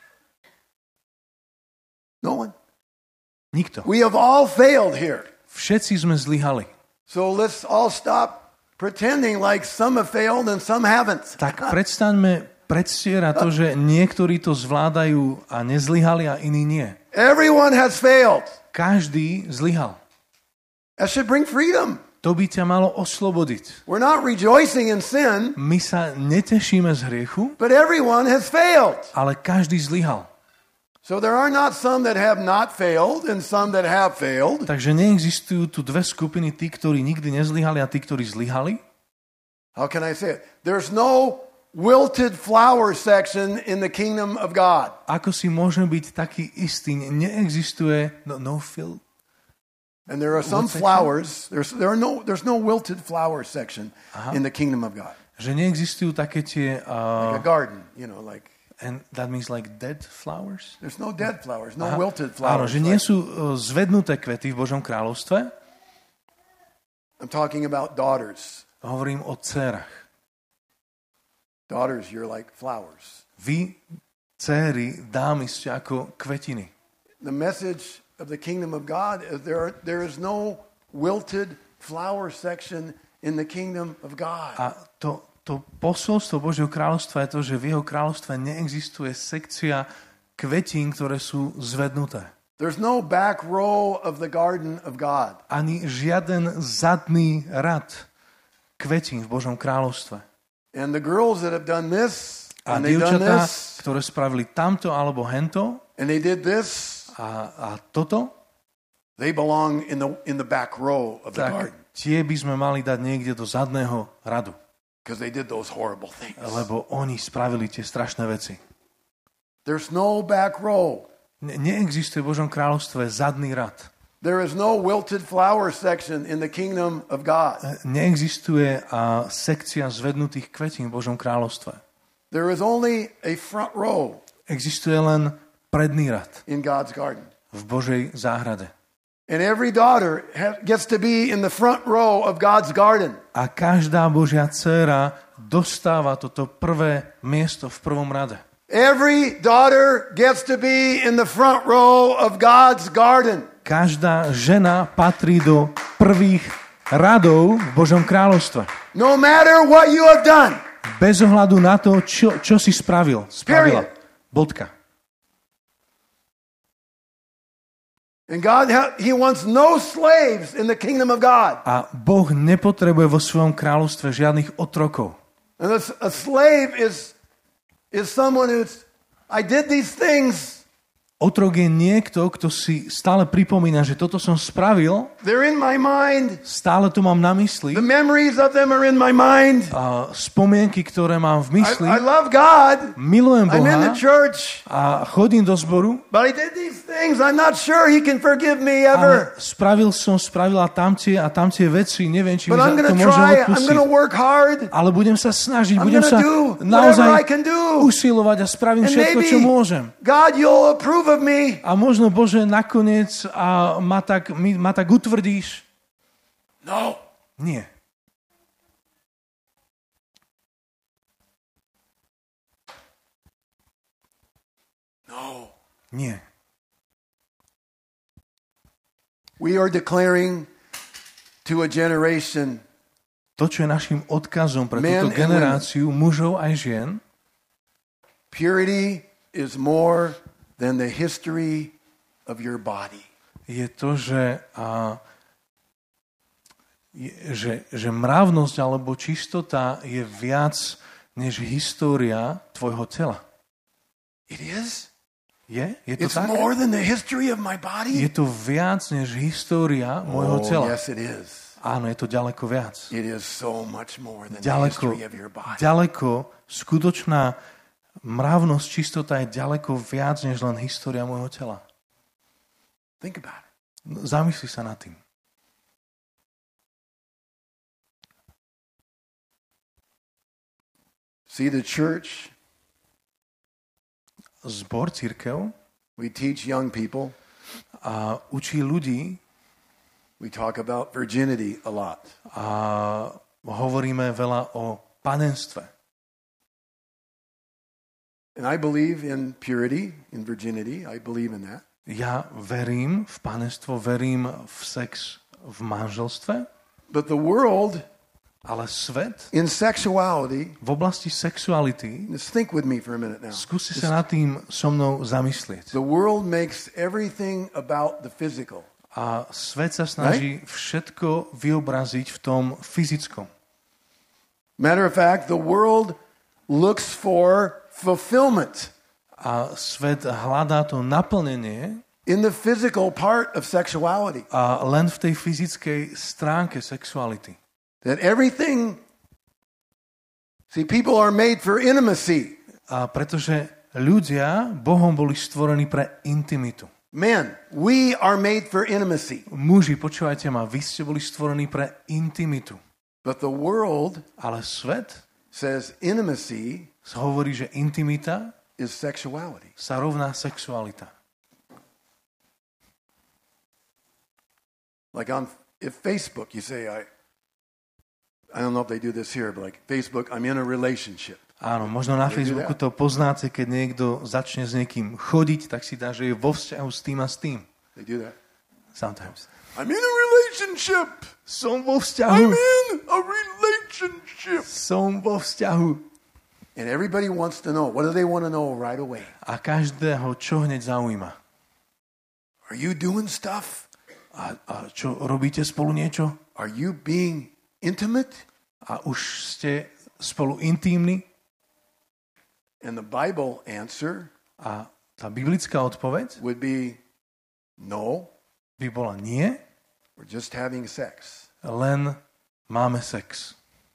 No one.
Nikto.
We have all failed here.
Všetci sme zlyhali.
So let's all stop pretending like some have failed and some haven't.
Tak predstaňme predstierať to, že niektorí to zvládajú a nezlyhali a iní nie.
Everyone has failed.
Každý zlyhal.
That should bring freedom.
To by ťa malo oslobodiť.
We're not rejoicing in sin,
My sa netešíme z hriechu,
but everyone has failed.
ale každý zlyhal.
So there are not some that have not failed and some that have failed.
Takže neexistujú tu dve skupiny, tí, ktorí nikdy nezlyhali a tí, ktorí zlyhali.
How can I say it? There's no wilted flower section in the kingdom of God.
Ako si môžeme byť taký istý? Neexistuje no, no fill.
And there are some flowers, there's, there are no, there's no wilted flower section
Aha.
in the kingdom of God.
Že neexistujú také tie... Uh,
Like a garden, you know, like...
and that means like dead flowers?
There's no dead flowers, no
Aha.
wilted
Áno,
flowers.
že nie
Like-
sú uh, zvednuté kvety v Božom kráľovstve.
I'm talking about daughters.
Hovorím o dcérach.
Daughters, you're like flowers.
Vy, dcéry, dámy, ste ako kvetiny.
The message of the kingdom of God is there, are, there is no wilted flower section in the kingdom of God.
A to, to posolstvo Božieho kráľovstva je to, že v jeho kráľovstve neexistuje sekcia kvetín, ktoré sú zvednuté.
There's no back row of the garden of God.
Ani žiaden zadný rad kvetín v Božom kráľovstve.
And the girls that have done this,
A
and they've done
dievčatá,
this,
ktoré spravili tamto alebo hento
and they did this,
a, a toto,
they belong in the in the back row of the
tak
garden
tie by sme mali dať niekde do zadného radu.
because they did those horrible things.
Lebo oni spravili tie strašné veci.
There's no back row.
Ne- neexistuje v Božom kráľovstve zadný rad.
There is no wilted flower section in the kingdom of God.
Neexistuje a sekcia zvednutých kvetín v Božom kráľovstve.
There is only a front row
Existuje len predný rad
in God's garden.
v Božej záhrade.
And every daughter ha- gets to be in the front row of God's garden.
A každá Božia dcéra dostáva toto prvé miesto v prvom rade.
Every daughter gets to be in the front row of God's garden.
Každá žena patrí do prvých radov v Božom kráľovstve.
No matter what you have done.
Bez ohľadu na to, čo, čo si spravil. Spravila.
Period.
Bodka.
And God, ha- He wants no slaves in the kingdom of God.
A Boh nepotrebuje vo svojom kráľovstve žiadnych otrokov.
And a, a slave is, is someone who's, I did these things.
Otrok je niekto, kto si stále pripomína, že toto som spravil,
They're in my mind.
stále to mám na mysli,
The memories of them are in my mind.
a spomienky, ktoré mám v mysli,
I, I love God.
milujem
I'm in the
Boha
church.
a chodím do zboru,
But I did these things. I'm not sure He can forgive me
ale
ever.
spravil som, spravila tamtie a tamtie veci, neviem, či mi
But I'm
za to
going to
môžem
try. I'm
odpustiť.
going to work hard.
Ale budem sa snažiť,
I'm
budem
going
sa
to do whatever I
naozaj
can do.
usilovať a spravím
And
všetko, čo
maybe,
môžem.
God, you'll approve of me.
A možno, Bože, nakoniec a ma, tak, mi, ma tak utvrdíš.
No.
Nie.
No.
Nie.
We are declaring to a generation,
To, čo je našim odkazom pre
Men
túto
and
generáciu mužov aj žien,
purity is more than the history of your body.
je to, že, a, je, že, že mravnosť alebo čistota je viac než história tvojho tela.
It is?
Je? Je to
It's
tak?
more than the history of my
Je
body?
to viac než história môjho
Oh,
tela.
yes, it is.
Áno, je to ďaleko viac.
It is so much more than the
Ďaleko,
history of your body.
ďaleko, skutočná mravnosť, čistota je ďaleko viac, než len história môjho tela.
Think about it.
Zamysli sa nad tým.
See, the church,
Zbor, cirkev,
we teach young people,
a učí ľudí
we talk about virginity a lot.
a hovoríme veľa o panenstve.
And I believe in purity, in virginity. I believe in that.
Ja verím v panenstvo, verím v sex v manželstve,
But the world
ale svet
in sexuality,
v oblasti sexuality,
just think with me for a minute now.
skúsi sa nad tým so mnou zamyslieť.
The world makes everything about the physical.
A svet sa snaží všetko vyobraziť v tom fyzickom.
Matter of fact, the world looks for fulfillment
A svet hľadá to naplnenie
in the physical part of sexuality.
a len v tej fyzickej stránke sexuality.
That everything, see, people are made for intimacy.
A pretože ľudia Bohom boli stvorení pre intimitu.
Men, we are made for intimacy.
Muži, počúvajte ma, vy ste boli stvorení pre intimitu.
But the world
Ale svet
says intimacy
hovorí, že intimita
is sexuality.
sa rovná sexualita.
Like on if Facebook, you say, I, I don't know if they do this here, but like Facebook, I'm in a relationship.
Áno, možno na Facebooku to poznáte, keď niekto začne s niekým chodiť, tak si dá, že je vo vzťahu s tým a s tým.
They do that.
Sometimes.
I'm in a relationship.
Som vo
I'm
vzťahu.
in a relationship.
Som vo vzťahu.
And everybody wants to know. What do they want to know right away?
A každého čo hneď zaujíma.
Are you doing stuff?
A, a čo, robíte spolu niečo?
Are you being intimate?
A už ste spolu intímni?
And the Bible answer
A tá biblická odpoveď
would be no,
by bola nie,
we're just having sex.
len máme sex.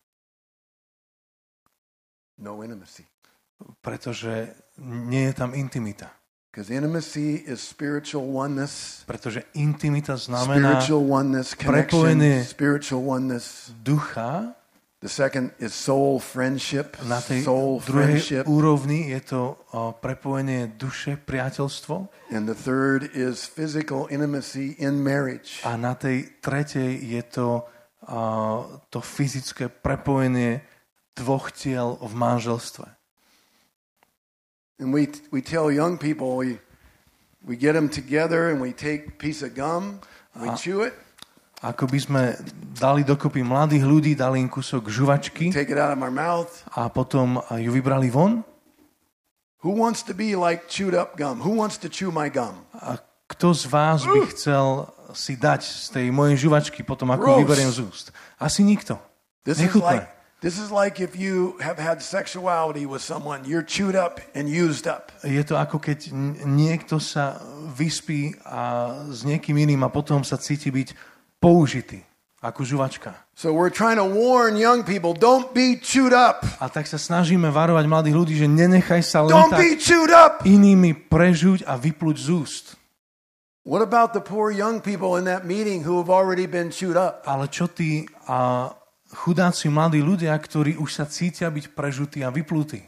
No intimacy.
Pretože nie je tam intimita.
Because intimacy is spiritual oneness.
Pretože intimita znamená
Spiritual oneness,
prepojenie
connection, spiritual oneness.
ducha.
The second is soul friendship.
Na tej
Soul
druhej
friendship.
úrovni je to o, prepojenie duše, priateľstvo.
And the third is physical intimacy in marriage.
A na tej tretej je to, o, to fyzické prepojenie dvoch tiel v manželstve.
And we we tell young people, we we get them together and we take a piece of gum, we
A-
chew it,
Ako by sme dali dokopy mladých ľudí, dali im kúsok žuvačky
take it out of our mouth.
a potom ju vybrali von.
Who wants to be like chewed up gum? Who wants to chew my gum?
A kto z vás by chcel si dať z tej mojej žuvačky potom, ako
Gross.
vyberiem z úst? Asi nikto.
This is
Nechutné.
like this is like if you have had sexuality with someone, you're chewed up and used up.
Je to ako keď n- niekto sa vyspí a s niekým iným a potom sa cíti byť použitý, ako žuvačka.
So we're trying to warn young people, don't be chewed up.
A tak sa snažíme varovať mladých ľudí, že nenechaj sa len
Don't
tak
be chewed up.
inými prežuť a vypluť z úst.
What about the poor young people in that meeting who have already been chewed up?
Ale čo tí a chudáci mladí ľudia, ktorí už sa cítia byť prežutí a vyplutí?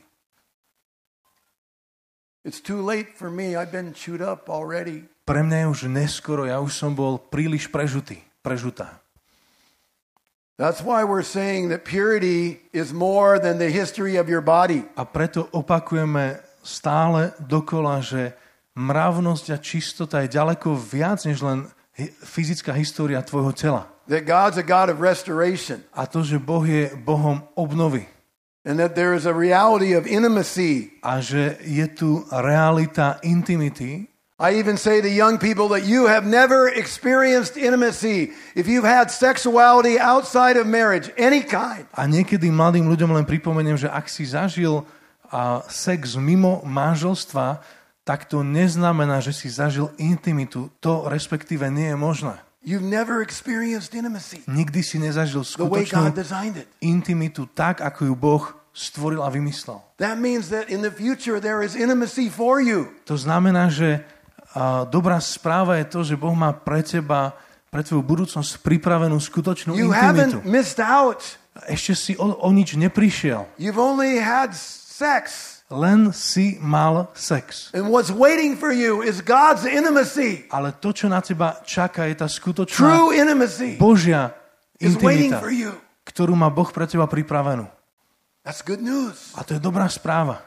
It's too late for me. I've been chewed up already.
Pre mňa je už neskoro, ja už som bol príliš prežutý, prežutá.
That's why we're saying that purity is more than the history of your body.
A preto opakujeme stále dokola, že mravnosť a čistota je ďaleko viac, než len hi- fyzická história tvojho tela.
That God's a God of restoration.
A to, že Boh je Bohom obnovy.
And that there is a reality of intimacy.
A že je tu realita intimity.
I even say to young people that you have never experienced intimacy if you've had sexuality outside of marriage, any kind.
A niekedy mladým ľuďom len pripomeniem, že ak si zažil a, sex mimo manželstva, tak to neznamená, že si zažil intimitu. To respektíve nie je možné.
You've never experienced intimacy
Nikdy si nezažil
the way
skutočnú
God designed it.
intimitu tak, ako ju Boh stvoril a vymyslel.
That means that in the future there is intimacy for you.
To znamená, že a, dobrá správa je to, že Boh má pre teba, pre tvoju budúcnosť pripravenú skutočnú
You
intimitu.
haven't missed out.
Ešte si o, o nič neprišiel.
You've only had sex.
Len si mal sex.
And what's waiting for you is God's intimacy.
Ale to, čo na teba čaká, je tá skutočná
True intimacy
Božia
is waiting
intimita,
for you.
ktorú má Boh pre teba pripravenú.
That's good news.
A to je dobrá správa.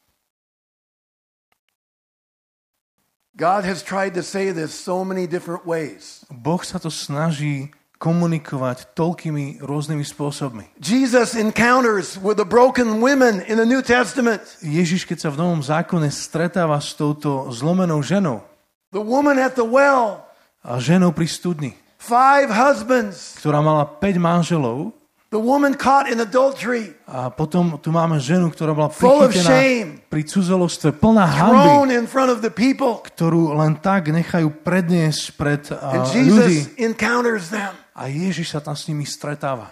God has tried to say this so many different ways.
Boh sa to snaží komunikovať toľkými rôznymi spôsobmi.
Jesus encounters with the broken women in the New Testament.
Ježiš, keď sa v Novom zákone stretáva s touto zlomenou ženou,
The woman at the well.
a ženou pri studni,
Five husbands.
ktorá mala päť manželov,
The woman caught in adultery.
a potom tu máme ženu, ktorá bola
Full of
prichytená
shame.
pri cudzolostve, plná
Thrown
hanby,
in front of the people.
ktorú len tak nechajú predniesť pred
And
a, ľudí.
Jesus encounters them.
A Ježiš sa tam s nimi stretáva.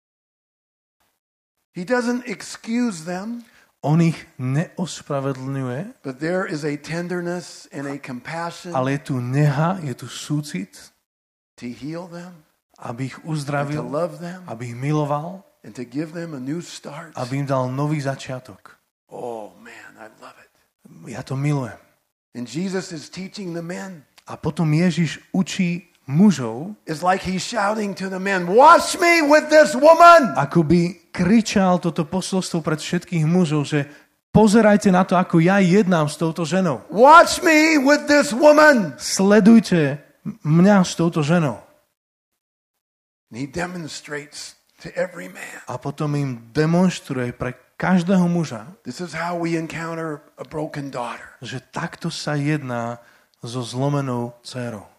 He doesn't excuse them,
On ich neospravedlňuje,
but there is a tenderness and a compassion
ale je tu neha, je tu súcit,
to heal them,
aby ich
and to
uzdravil,
love them,
aby ich miloval,
and to give them a new start.
aby im dal nový začiatok.
Oh man, I love it.
Ja to milujem.
And Jesus is teaching the men.
A potom Ježiš učí mužov,
It's like he's shouting to the men, watch me with this woman.
ako by kričal toto posolstvo pred všetkých mužov, že pozerajte na to, ako ja jednám s touto ženou.
Watch me with this woman.
Sledujte mňa s touto ženou.
And he demonstrates to every man.
A potom im demonstruje pre každého muža,
This is how we encounter a broken daughter.
že takto sa jedná so zlomenou dcérou.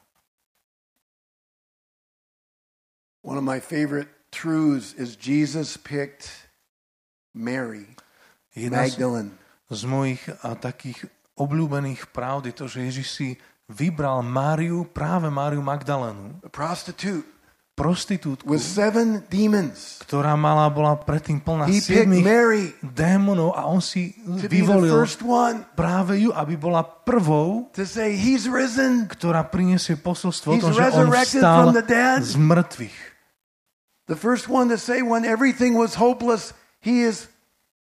One of my favorite truths is Jesus picked Mary
Jedna z,
Magdalene.
z mojich a, takých obľúbených pravd je to, že Ježiš si vybral Máriu, práve Máriu Magdalénu,
A prostitute
prostitútku,
with seven demons.
ktorá mala, bola predtým plná
He picked
siedmých
Mary
démonov a on si
to be the
vyvolil
first one
práve ju, aby bola prvou,
to say he's risen.
ktorá priniesie posolstvo o
He's
tom, že on
resurrected
vstal
from the dead.
z mŕtvych.
The first one to say when everything was hopeless, he is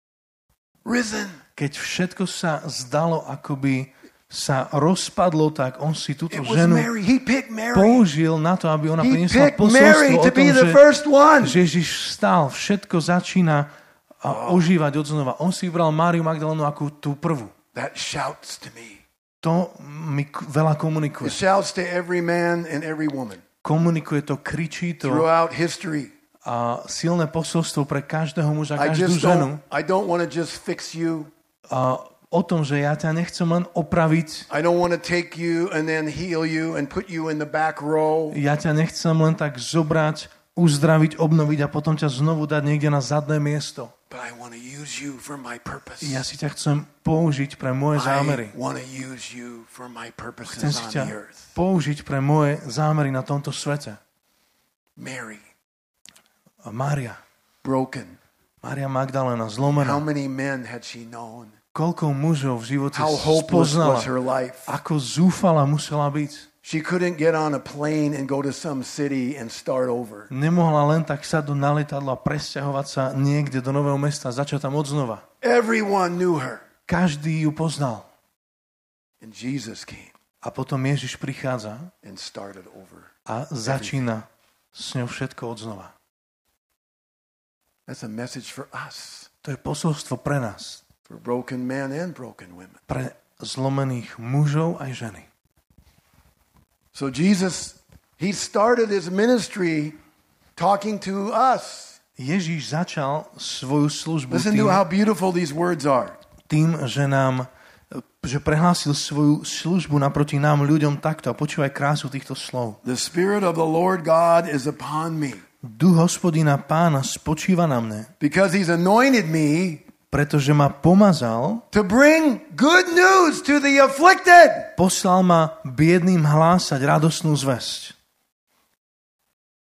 risen.
Keď všetko sa zdalo, akoby sa rozpadlo, tak on si túto
It was
ženu
Mary. He picked Mary.
použil na to, aby ona
He
priniesla
picked Mary
posolstvo o
to
tom,
be the
že,
first one.
že Ježiš vstal, všetko začína a ožívať odznova. On si vybral Máriu Magdalénu ako tú prvú.
That shouts to me.
To mi k- veľa
It
komunikuje.
shouts to every man and every woman
Komunikuje to, kričí to
throughout history.
a silné posolstvo pre každého muža,
I
každú
just
ženu.
don't, I don't want to just fix you.
A o tom, že ja ťa nechcem len opraviť,
I don't want to take you and then heal you and put you in the back row.
ja ťa nechcem len tak zobrať, uzdraviť, obnoviť a potom ťa znovu dať niekde na zadné miesto.
But I want to use you for my purpose.
Ja si ťa chcem použiť pre moje zámery.
I want to use you for my
Chcem
purposes
si
on
ťa
the earth.
použiť pre moje zámery na tomto svete.
Mary,
A Mária,
broken.
Mária Magdaléna,
How
zlomená.
many men had she known?
Koľko mužov v živote
How hopeless
spoznala,
was her life?
ako zúfala musela byť.
She couldn't get on a plane and go to some city and start over.
Nemohla len tak sadnúť na lietadlo a presťahovať sa niekde do nového mesta a začať tam odznova.
Everyone knew her.
Každý ju poznal.
And Jesus came
A potom Ježiš prichádza
and started over.
a začína s ňou všetko odznova.
That's a message for us,
To je posolstvo pre nás,
for broken men and broken women.
pre zlomených mužov aj ženy.
So Jesus, he started his ministry talking to us.
Ježiš začal svoju službu
Listen
tým,
to how beautiful these words are.
tým, že nám že prehlásil svoju službu naproti nám ľuďom takto. A počúvaj krásu týchto slov.
The Spirit of the Lord God is upon me,
Duch Hospodina Pána spočíva na mne,
because he's anointed me
pretože ma pomazal,
to bring good news to the afflicted.
poslal ma biedným hlásať radosnú zvesť.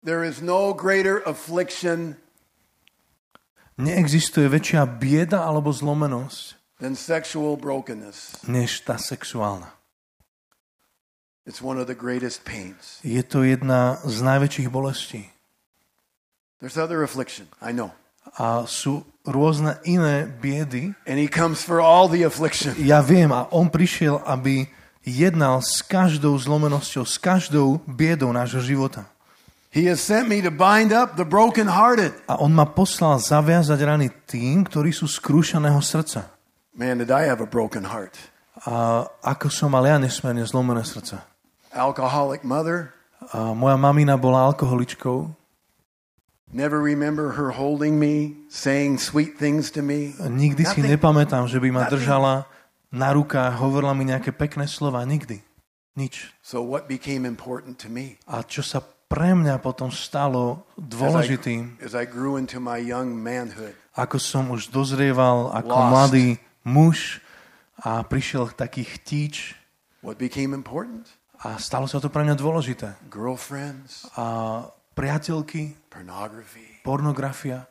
There is no greater affliction
Neexistuje väčšia bieda alebo zlomenosť
than sexual brokenness.
než tá sexuálna.
It's one of the greatest pains.
Je to jedna z najväčších bolestí.
There's other affliction, I know.
A sú rôzne iné biedy.
And he comes for all the affliction.
Ja viem, a on prišiel, aby jednal s každou zlomenosťou, s každou biedou nášho života.
He has sent me to bind up the brokenhearted.
A on ma poslal zaviazať rany tým, ktorí sú skrúšaného srdca.
Man, did I have a broken heart.
A ako som mal ja nesmierne zlomené srdce.
Alcoholic mother.
A moja mamina bola alkoholičkou.
Never remember her holding me, saying sweet things to me.
Nikdy si
Nothing.
nepamätám, že by ma
Nothing.
držala na rukách, hovorila mi nejaké pekné slova. Nikdy. Nič.
So what became important to me?
A čo sa pre mňa potom stalo dôležitým,
As I grew into my young manhood.
ako som už dozrieval ako
Lost.
mladý muž a prišiel taký chtíč
What became important?
a stalo sa to pre mňa dôležité.
Girlfriends,
A priateľky,
pornography.
pornografia.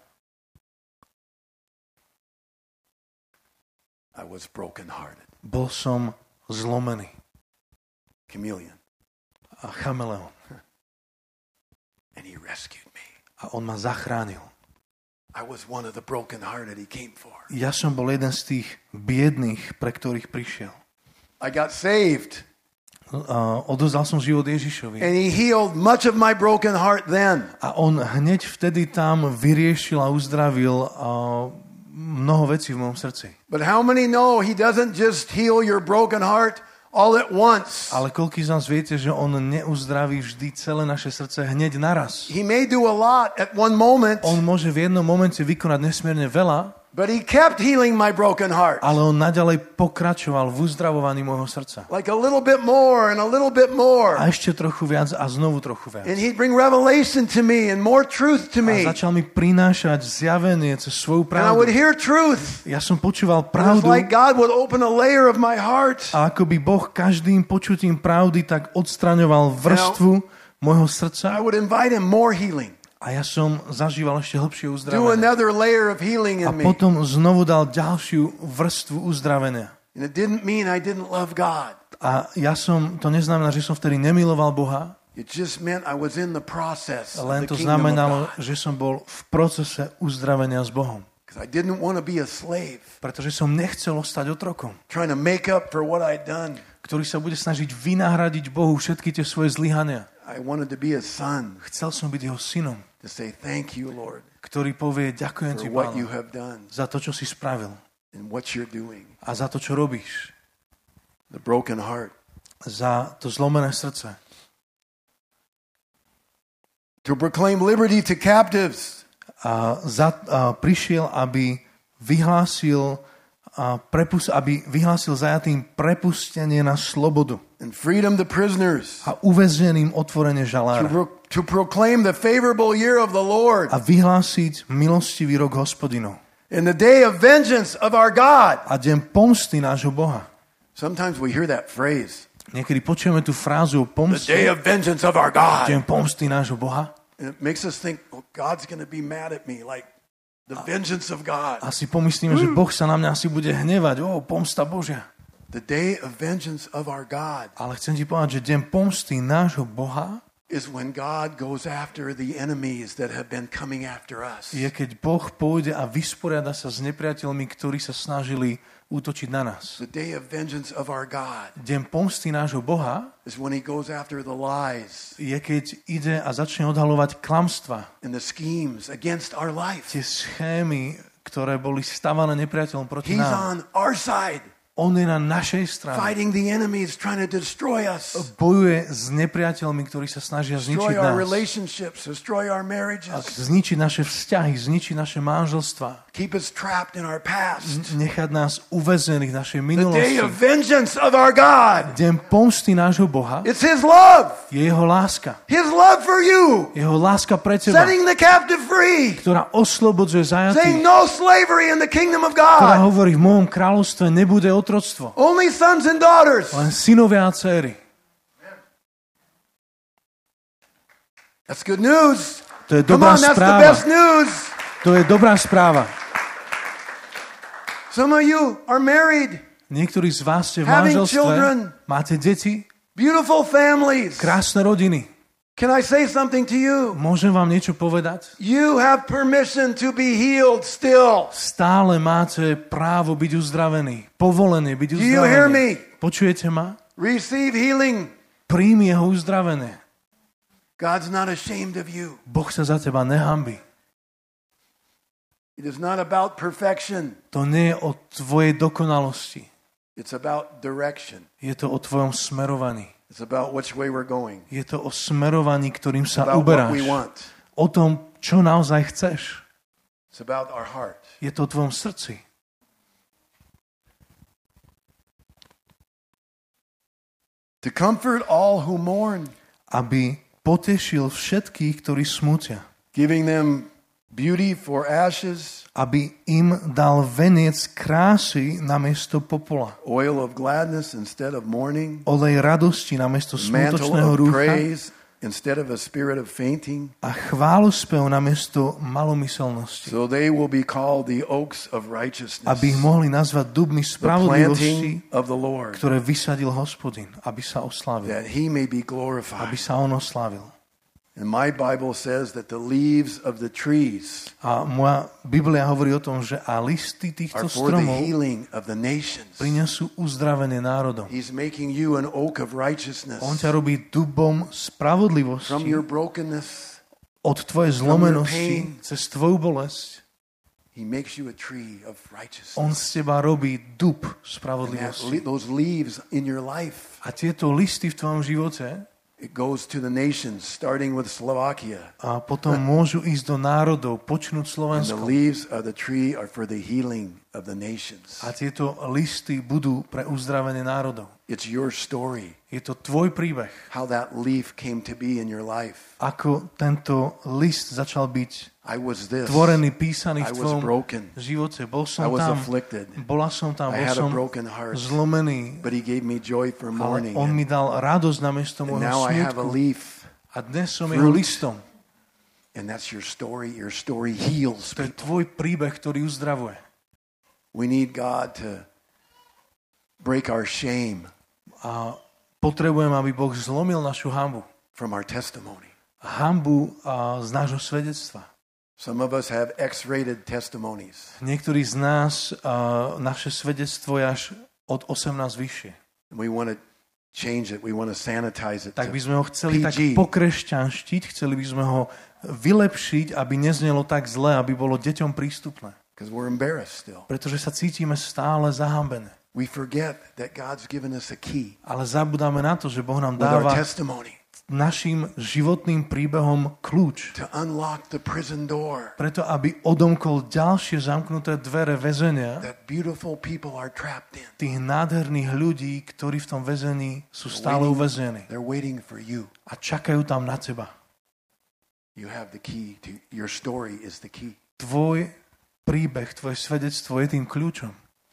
I was brokenhearted.
Bol som zlomený.
Chameleon.
A chameleon.
And he rescued me.
A on ma zachránil.
I was one of the brokenhearted he came for.
Ja som bol jeden z tých biedných, pre ktorých prišiel.
I got saved.
Uh, odozdal som život Ježišovi.
And he healed much of my broken heart then.
A on hneď vtedy tam vyriešil a uzdravil uh, mnoho vecí v mojom srdci.
But how many know he doesn't just heal your broken heart all at once?
Ale koľký z nás viete, že on neuzdraví vždy celé naše srdce hneď naraz.
He may do a lot at one moment,
On môže v jednom momente vykonať nesmierne veľa,
but he kept healing my broken heart.
ale on naďalej pokračoval v uzdravovaní môjho srdca.
Like a little bit more and a little bit more.
A ešte trochu viac a znovu trochu viac.
And he'd bring revelation to me and more truth to
A
me.
začal mi prinášať zjavenie cez svoju
And I would
pravdu.
hear truth.
Ja som počúval
And it's
pravdu
like God would open a layer of my heart.
a ako by Boh každým počutím pravdy tak odstraňoval vrstvu môjho
I
srdca
would invite him more healing.
a ja som zažíval ešte hlbšie
Do
uzdravenie.
another layer of healing
A
in me.
potom znovu dal ďalšiu vrstvu uzdravenia.
And it didn't mean I didn't love God.
A ja som, to neznamená, že som vtedy nemiloval Boha,
It just meant I was in the process of
len
the
to
kingdom of
znamenalo,
God.
že som bol v procese uzdravenia s Bohom.
Because I didn't want to be a slave,
Pretože som nechcel ostať otrokom,
trying to make up for what I'd done.
ktorý sa bude snažiť vynahradiť Bohu všetky tie svoje zlyhania.
I wanted to be a son,
Chcel som byť jeho synom,
to say thank you, Lord,
ktorý povie, ďakujem ti,
for what you
Páne,
have done
za to, čo si spravil
and what you're doing.
a za to, čo robíš,
The broken heart.
za to zlomené srdce.
To proclaim liberty to captives.
A, za, a prišiel, aby vyhlásil, a prepust, aby vyhlásil zajatým prepustenie na slobodu
And freedom to prisoners.
a uväzneným otvorenie
To,
žalára
pro- to proclaim the favorable year of the Lord
a vyhlásiť milostivý rok Hospodinov
and the day of vengeance of our God.
a deň pomsty nášho Boha.
Sometimes we hear that phrase,
Niekedy počujeme tú frázu o
the
pomste,
day of vengeance of our God.
deň pomsty nášho Boha.
And it makes us think, well, God's going to be mad at me, like the vengeance of God.
A si pomyslíme, že Boh sa na mňa asi bude hnevať. O, pomsta Božia.
The day of vengeance of our God
Ale chcem ti povedať, že deň pomsty nášho Boha
is when God goes after the enemies that have been coming after us.
je, keď Boh pôjde a vysporiada sa s nepriateľmi, ktorí sa snažili útočiť na nás.
The day of vengeance of our God
Deň pomsty nášho Boha
is when he goes after the lies
je, keď ide a začne odhalovať klamstva,
and the schemes against our life.
tie schémy, ktoré boli stavané nepriateľom proti
He's
nám.
on our side,
On je na našej strane.
fighting the enemies, trying to destroy us,
Bojuje s nepriateľmi, ktorí sa snažia
destroy
zničiť
our
nás.
relationships, destroy our
A
marriages,
zničiť naše vzťahy, zničiť naše manželstva.
keep us trapped in our past.
Nechať nás uväznených v našej
The day
minulosti.
of vengeance of our God.
Deň pomsty nášho Boha
It's his love,
je jeho láska.
his love for you,
Jeho láska pre teba,
setting the captive free,
ktorá oslobodzuje
saying
zajatých,
no slavery in the kingdom of
ktorá
God.
hovorí, v mojom kráľovstve nebude otroctvo,
Only sons and daughters.
len synovia a dcéry.
That's good news.
To je
Come
dobrá
on, that's the
správa.
best news.
To je dobrá správa.
Some of you are married,
Niektorí z vás ste v
having
manželstve,
children,
máte deti,
beautiful families.
krásne rodiny.
Can I say something to you?
Môžem vám niečo povedať?
You have permission to be healed still.
Stále máte právo byť uzdravený. Povolenie byť
Do you hear
uzdravený.
me?
Počujete ma?
Receive healing.
Príjmi jeho uzdravenie.
God's not ashamed of you.
Boh sa za teba nehanbí.
It is not about perfection.
To nie je o tvojej dokonalosti.
It's about direction.
Je to o tvojom smerovaní.
It's about which way we're going.
Je to o smerovaní, ktorým
It's
sa
about what
uberáš.
we want.
O tom, čo naozaj chceš.
It's about our heart.
Je to o tvojom srdci.
To comfort all who mourn,
Aby potešil všetkých, ktorí smútia.
giving them beauty for ashes,
Aby im dal veniec krásy namiesto popola.
oil of gladness instead of mourning,
Olej radosti namiesto
mantle
smutočného
of
rúcha
praise instead of a spirit of fainting.
a chválospev namiesto malomyselnosti.
So they will be called the oaks of righteousness,
Aby ich mohli nazvať dubmi
the
spravodlivosti,
planting of the Lord,
ktoré vysadil Hospodin, aby sa oslávil.
that he may be
Aby
glorified.
sa on oslávil.
And my Bible says that the leaves of the trees
A moja Biblia hovorí o tom, že a listy
are
týchto
for the
stromov
healing of the nations.
prinesú uzdravenie národom.
He's making you an oak of righteousness.
On ťa robí dubom
From
spravodlivosti
your brokenness,
od tvojej zlomenosti cez tvoju bolesť.
he makes you a tree of righteousness.
On z teba robí dub
And that,
spravodlivosti.
those leaves in your life,
A tieto listy v tvojom živote
it goes to the nations, starting with Slovakia.
a potom môžu ísť do národov, počnúť
And the
Slovensko.
leaves of the tree are for the healing of the nations.
A tieto listy budú pre uzdravenie národov.
It's your story,
Je to tvoj príbeh.
how that leaf came to be in your life.
Ako tento list začal byť
I was this.
tvorený, písaný
I
v
was
tvojom
broken.
živote. Bol
I
som
was
tam,
afflicted.
bola som tam,
I
bol
had a
som
broken heart.
zlomený.
But he gave me joy for
Ale
mourning.
on mi dal radosť namiesto
And
môjho
now I have a
smutku.
leaf.
A dnes som
fruit.
jeho listom.
And that's your story. Your story heals
To je
people.
tvoj príbeh, ktorý uzdravuje.
We need God to break our shame
A potrebujem, aby Boh zlomil našu hanbu.
from our testimony.
Hanbu a, z nášho svedectva.
Some of us have X-rated testimonies.
Niektorí z nás, a, naše svedectvo je až od osemnásť vyššie.
And we want to change it. We want to sanitize it.
Tak by
To,
sme ho chceli
pé
tak
gé.
pokresťanštiť, chceli by sme ho vylepšiť, aby neznelo tak zle, aby bolo deťom prístupné.
because we're embarrassed still.
Pretože sa cítime stále zahambené.
We forget that God's given us a key
Ale zabudáme na to, že Boh nám
with our
dáva
testimony
našim životným príbehom kľúč.
to unlock the prison door
Preto, aby odomkol ďalšie zamknuté dvere väzenia
that beautiful people are trapped in.
tých nádherných ľudí, ktorí v tom väzení sú stále uväznení
They're waiting for you.
a čakajú tam na teba.
You have the key to your story is the key.
Tvoj príbeh, tvoje svedectvo je tým kľúčom.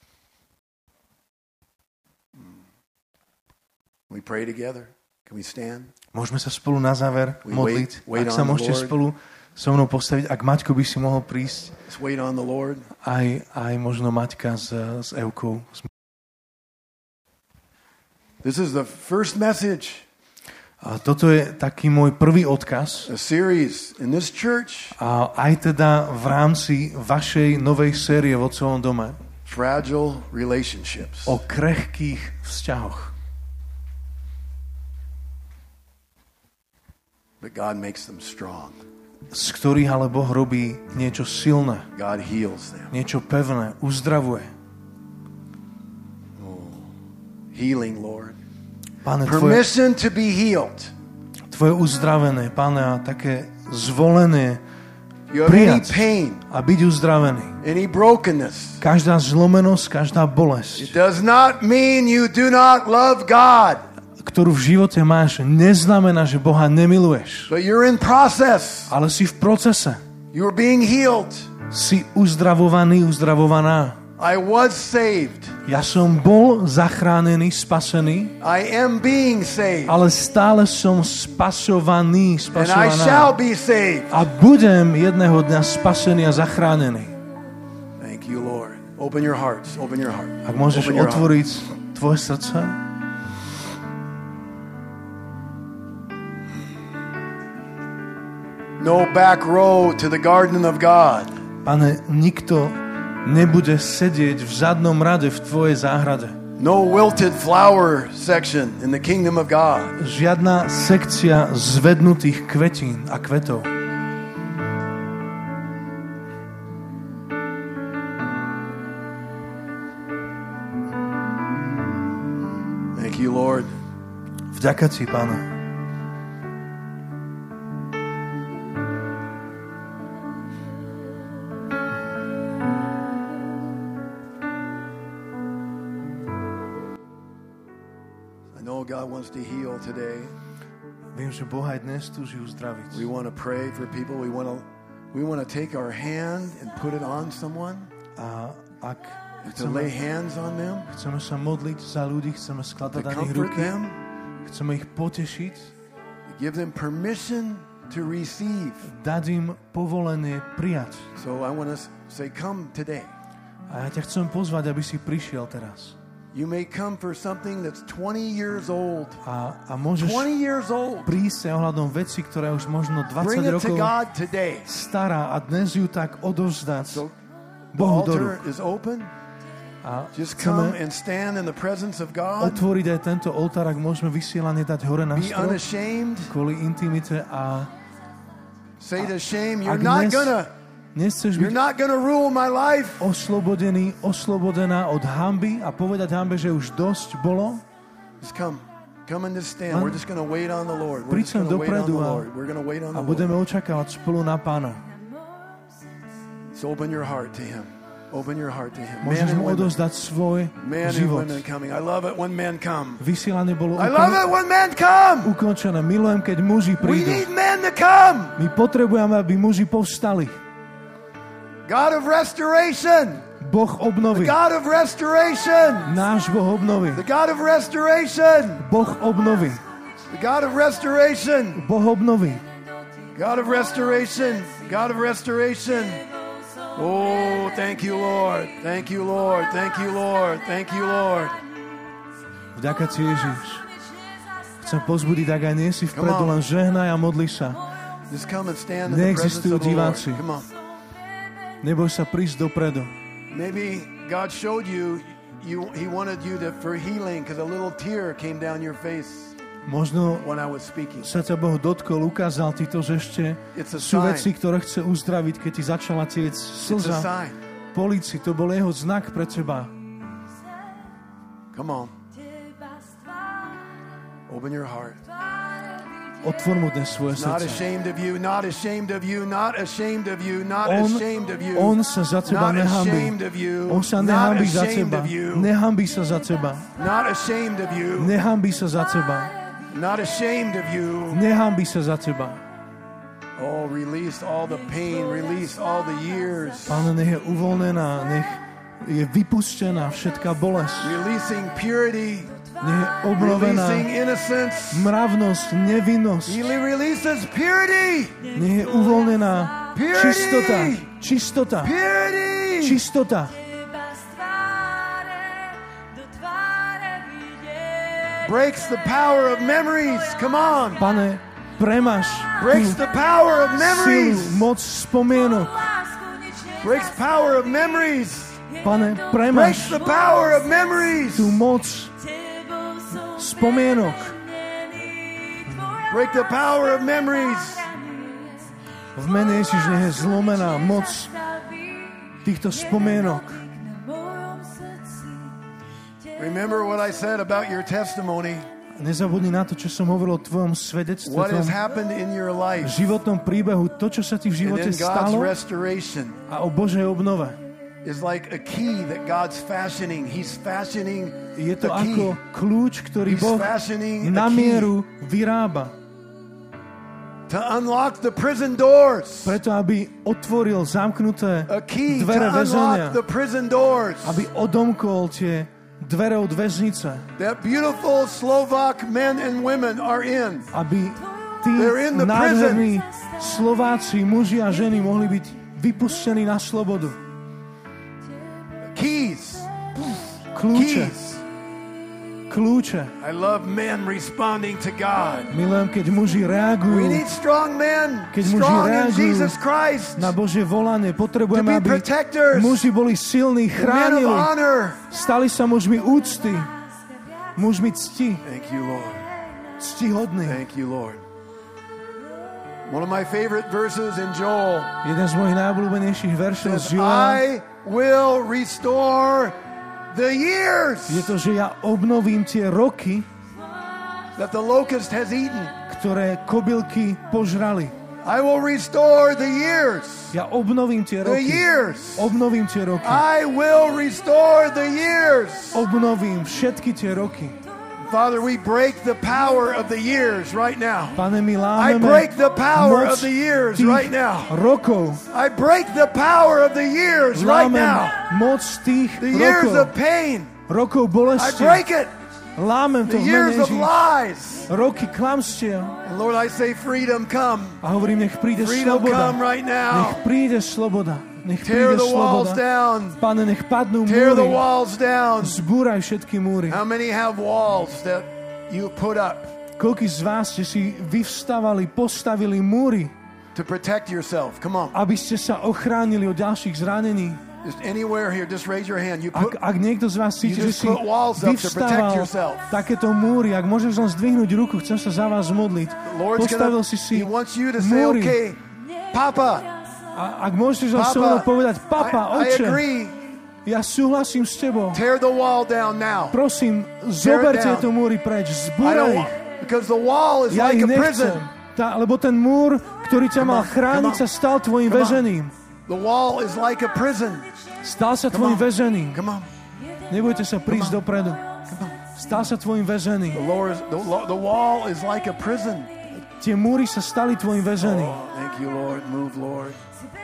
We pray together. Can we stand?
Môžeme sa spolu na záver
We
modliť.
wait- wait
Ak sa
on the
môžete
Lord.
spolu so mnou postaviť, ak Maťko by si mohol prísť,
Let's wait on the Lord.
aj, aj možno Maťka s, s Evkou.
This is the first message,
A toto je taký môj prvý odkaz.
a series in this church,
A aj teda v rámci vašej novej série v Otcovom dome
fragile relationships.
o krehkých vzťahoch.
But God makes them strong.
Z ktorých ale Boh robí niečo silné,
God heals them.
niečo pevné, uzdravuje.
Healing, Lord.
Pane, tvoje,
Permission to be healed.
tvoje uzdravené, Pane, a také zvolené
You have any
prijať
pain,
a byť uzdravený.
any brokenness.
Každá zlomenosť, každá
It
bolesť,
does not mean you do not love God,
ktorú v živote máš, neznamená, že Boha nemiluješ.
but you're in process.
Ale si v procese.
You're being healed.
Si uzdravovaný, uzdravovaná.
I was saved.
Ja som bol zachránený, spasený,
I am being saved.
ale stále som spasovaný,
And I shall
spasovaná.
be saved.
A budem jedného dňa spasený a zachránený.
Thank you, Lord. Open your hearts. Open your heart.
Ak môžeš
Open your heart.
otvoriť tvoje srdce.
No back row to the garden of God.
Pane, nikto nebude sedieť v zadnom rade v tvojej záhrade.
No wilted flower section in the kingdom of God.
Žiadna sekcia zvednutých kvetín a kvetov.
Thank you, Lord.
Vďaka ti, Pane.
I know God wants to heal today.
Viem, že Boh aj dnes túži uzdraviť.
We want to pray for people. We want to we want to take our hand and put it on someone.
A ak
To lay
chceme,
hands on them.
chceme sa modliť za ľudí, chceme
To
skladať na nich
comfort
ruky,
them.
chceme ich potešiť,
Give them permission to receive.
dať im povolenie prijať.
So I want to say, come today.
A ja ťa chcem pozvať, aby si prišiel teraz.
You may come for something that's twenty years old.
A, a môžeš
twenty years old.
prísť aj ohľadom veci, ktoré už možno
Bring
dvadsať
it to
rokov
God today.
stará a dnes ju tak odovzdať
So the
Bohu do
altar
rúk.
is open.
A
Just come
chceme
and stand in the presence of God.
otvoriť aj tento oltár, ak môžeme vysielanie dať hore na
Be
strop
unashamed.
kvôli intimite a
Say to shame, you're
ak
not
dnes-
gonna,
nechceš
you're
byť
not gonna rule my life.
oslobodený, oslobodená od hanby a povedať hanbe, že už dosť bolo.
Just come. Come and just stand. We're just gonna wait on the Lord. We're
Príď
just
sem
gonna wait on
dopredu
the
a-
Lord. We're gonna wait on
A
the
budeme
Lord.
očakávať spolu na Pána.
So open your heart to Him. Open your heart to Him. Men
Môžeš
and
mu
women.
odovzdať svoj
Men and
život.
women coming. I love it when men come.
Vysielanie bolo
I love it
ukon-
when men come.
ukončené. Milujem, keď muži
We
prídu.
need men to come.
My potrebujeme, aby muži povstali.
God of restoration.
Boh obnovy.
God of restoration.
Náš Boh obnovy.
The God of restoration.
Boh obnovy.
The God of restoration.
Boh obnovy.
God of restoration. God of restoration. Oh, thank you, Lord. Thank you, Lord. Thank you, Lord. Thank you, Lord.
Vďaka ti, Ježiš. Chcem pozbudiť, ak aj nie si vpredu,
Come on.
len žehnaj a modli sa.
Just come and stand in the presence
Neexistujú
of the Lord.
diváci.
Come on.
Neboj sa prísť dopredu.
Maybe God showed you, you He wanted you to for healing because a little tear came down your face
Možno
when I was speaking.
sa ťa Boh dotkol, ukázal ti to, že ešte
It's a
sú
sign.
veci, ktoré chce uzdraviť, keď ti začala tiec
It's a
slza.
sign.
Po líci, to bol jeho znak pre teba.
Come on. Open your heart.
Otvor mu dnes svoje
Not
srdce.
ashamed of you, not ashamed of you, not ashamed of you, not
On,
ashamed of you.
on sa za teba
Not
nehambí.
ashamed of you.
On sa
Not
nehambí za
ashamed
teba.
of you.
Nehambí sa za teba.
Not ashamed of you.
Nehambí sa za teba.
Not ashamed of you.
Nehambí sa za teba.
Oh, release all the pain, release all the years.
Páne, nech je uvoľnená, nech je vypustená všetká bolesť.
Releasing purity,
Nech je obnovená
releasing innocence.
mravnosť, nevinnosť.
He releases purity.
Nech je uvoľnená
Purity.
čistota. Čistota.
Purity.
Čistota.
Breaks the power of memories. Come on.
Pane, premáš
Breaks the power of
silu,
memories.
moc spomienok.
Breaks power of memories.
Pane,
Breaks
premáš
the power of memories.
tú moc spomienok.
Break the power of memories.
V mene Ježiš nech je zlomená moc týchto spomienok.
Remember what I said about your testimony.
Nezabudni na to, čo som hovoril o tvojom svedectve,
What has
tvojom
happened in your life.
životnom príbehu, to, čo sa ti v
And
živote
then God's
stalo
restoration
a o Božej obnove.
is like a key that God's fashioning. He's fashioning
Je to
the key.
ako kľúč, ktorý
He's
Boh
fashioning
na
a key
mieru vyrába.
To unlock the prison doors.
Preto, aby otvoril zamknuté
A key to
dvere väzenia.
unlock the prison doors.
Aby odomkol tie dvere od väznice.
That beautiful Slovak men and women are in.
Aby tí
They're in the
nádherní Slováci, muži a ženy mohli byť vypustení na slobodu.
Keys.
Kľúče.
Keys.
Kľúče.
I love men responding to God.
Milujem, keď muži
We
reagujú
need strong men,
Keď muži
strong in
reagujú
Jesus Christ,
na Božie volanie.
to
Potrebujeme,
be
aby
protectors,
muži boli silní,
men of
chránili,
honor.
stali sa mužmi úcty, mužmi cti,
Thank you, Lord.
ctihodní.
Thank you, Lord. One of my favorite verses in Joel
Jeden z mojich najobľúbenejších veršov
says,
z Joela
I will restore the years
je to, že ja obnovím tie roky,
that the locust has eaten.
ktoré kobylky požrali.
I will restore the years.
Ja obnovím tie
The
roky.
years.
Obnovím tie roky.
I will restore the years.
Obnovím všetky tie roky.
Father, we break the power of the years right now.
Pane, my
I
lámeme
break the power
moc
of the years
tých
right now.
rokov.
I break the power of the years right
Lámem
now.
moc tých
The years
rokov.
of pain.
Rokov
I
bolesti.
break it.
Lámem to
The
v
years
mene
of
Ježiš.
lies.
Roky klamstiev.
And Lord, I say freedom come.
A hovorím, nech príde
Freedom
sloboda.
come right
Nech
now.
príde sloboda. Nech
Tear
príde
the walls
sloboda.
down.
Pane, nech padnú
Tear the
múry.
walls down.
Zbúraj všetky múry.
How many have walls that you put up
Koľký z vás ste si vyvstávali, postavili múry,
to protect yourself? Come on.
aby ste sa ochránili od ďalších zranení?
Just anywhere here, just raise your hand. You
Ak,
put
ak niekto z vás cíti,
You
že
just
si
put walls up to protect
vyvstával
yourself.
takéto múry, ak môžeš len zdvihnúť ruku, chcem sa za vás modliť.
the Lord's
Postavil
gonna,
si si
He wants you to say,
múry.
okay, Papa,
A ak môžeš len so mnou
Papa,
povedať, Papa,
I, I
Oče,
agree.
ja súhlasím s tebou.
Tear the wall down now.
Prosím,
Tear
zober
it down.
tieto múry preč,
I
zbúraj
don't
ich.
want, because the wall is
Ja
like
ich
a prison.
nechcem. Tá, lebo ten múr, ktorý ťa
Come
mal
on,
chrániť,
come
sa
on.
stal tvojim
Come on.
väžením.
The wall is like a prison.
Stal sa
Come
tvojim
on.
väžením.
Come on.
Nebojte sa prísť dopredu. Stal sa tvojim
The,
väžením.
Lord is, the, lo- the wall is like a prison.
Tie múry sa stali tvojim väžením.
Oh, thank you, Lord. Move, Lord.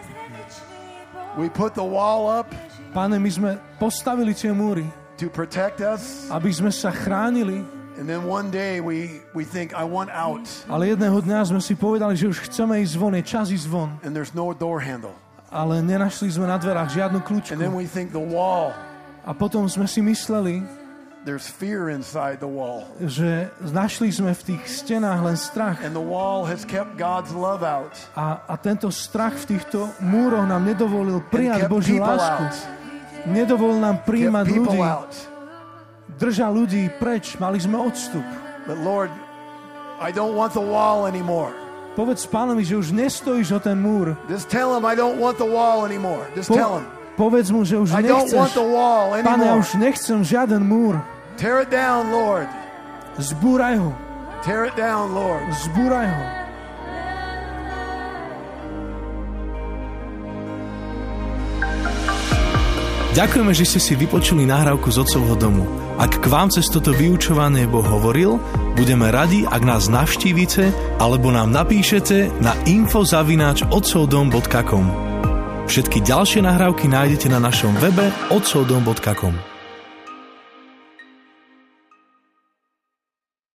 We put the wall up
Pane, my sme postavili tie múry,
to protect us,
aby sme sa chránili,
and then one day we, we think, I want out,
ale jedného dňa sme si povedali, že už chceme ísť von, je čas ísť von.
and there's no door handle.
Ale nenašli sme na dverách žiadnu
And then
kľúčku.
we think the wall,
A potom sme si mysleli,
there's fear inside the wall.
že našli sme v tých stenách len strach.
And the wall has kept God's love out
A, a tento strach v týchto múroch nám nedovolil
and
prijať
kept
Božiu
people
lásku.
out.
Nedovolil nám
Kept
prijímať
people
ľudí.
out.
Držal ľudí preč. Mali sme odstup.
But Lord, I don't want the wall anymore.
Povedz Pánovi, že už nestojíš o ten múr.
Just tell him I don't want the wall anymore. Just tell him.
Povedz mu, že už
I don't want
nechceš.
the wall
Pane, ja
anymore.
už nechcem žiaden múr.
Tear it down, Lord.
Zbúraj ho.
Tear it down, Lord.
Zbúraj ho. Ďakujeme, že ste si vypočuli nahrávku z Otcovho domu. Ak k vám cez toto vyučovanie Boh hovoril, budeme radi, ak nás navštívite alebo nám napíšete na info zavináč otcovdom bodka com. Všetky ďalšie nahrávky nájdete na našom webe otcovdom bodka com.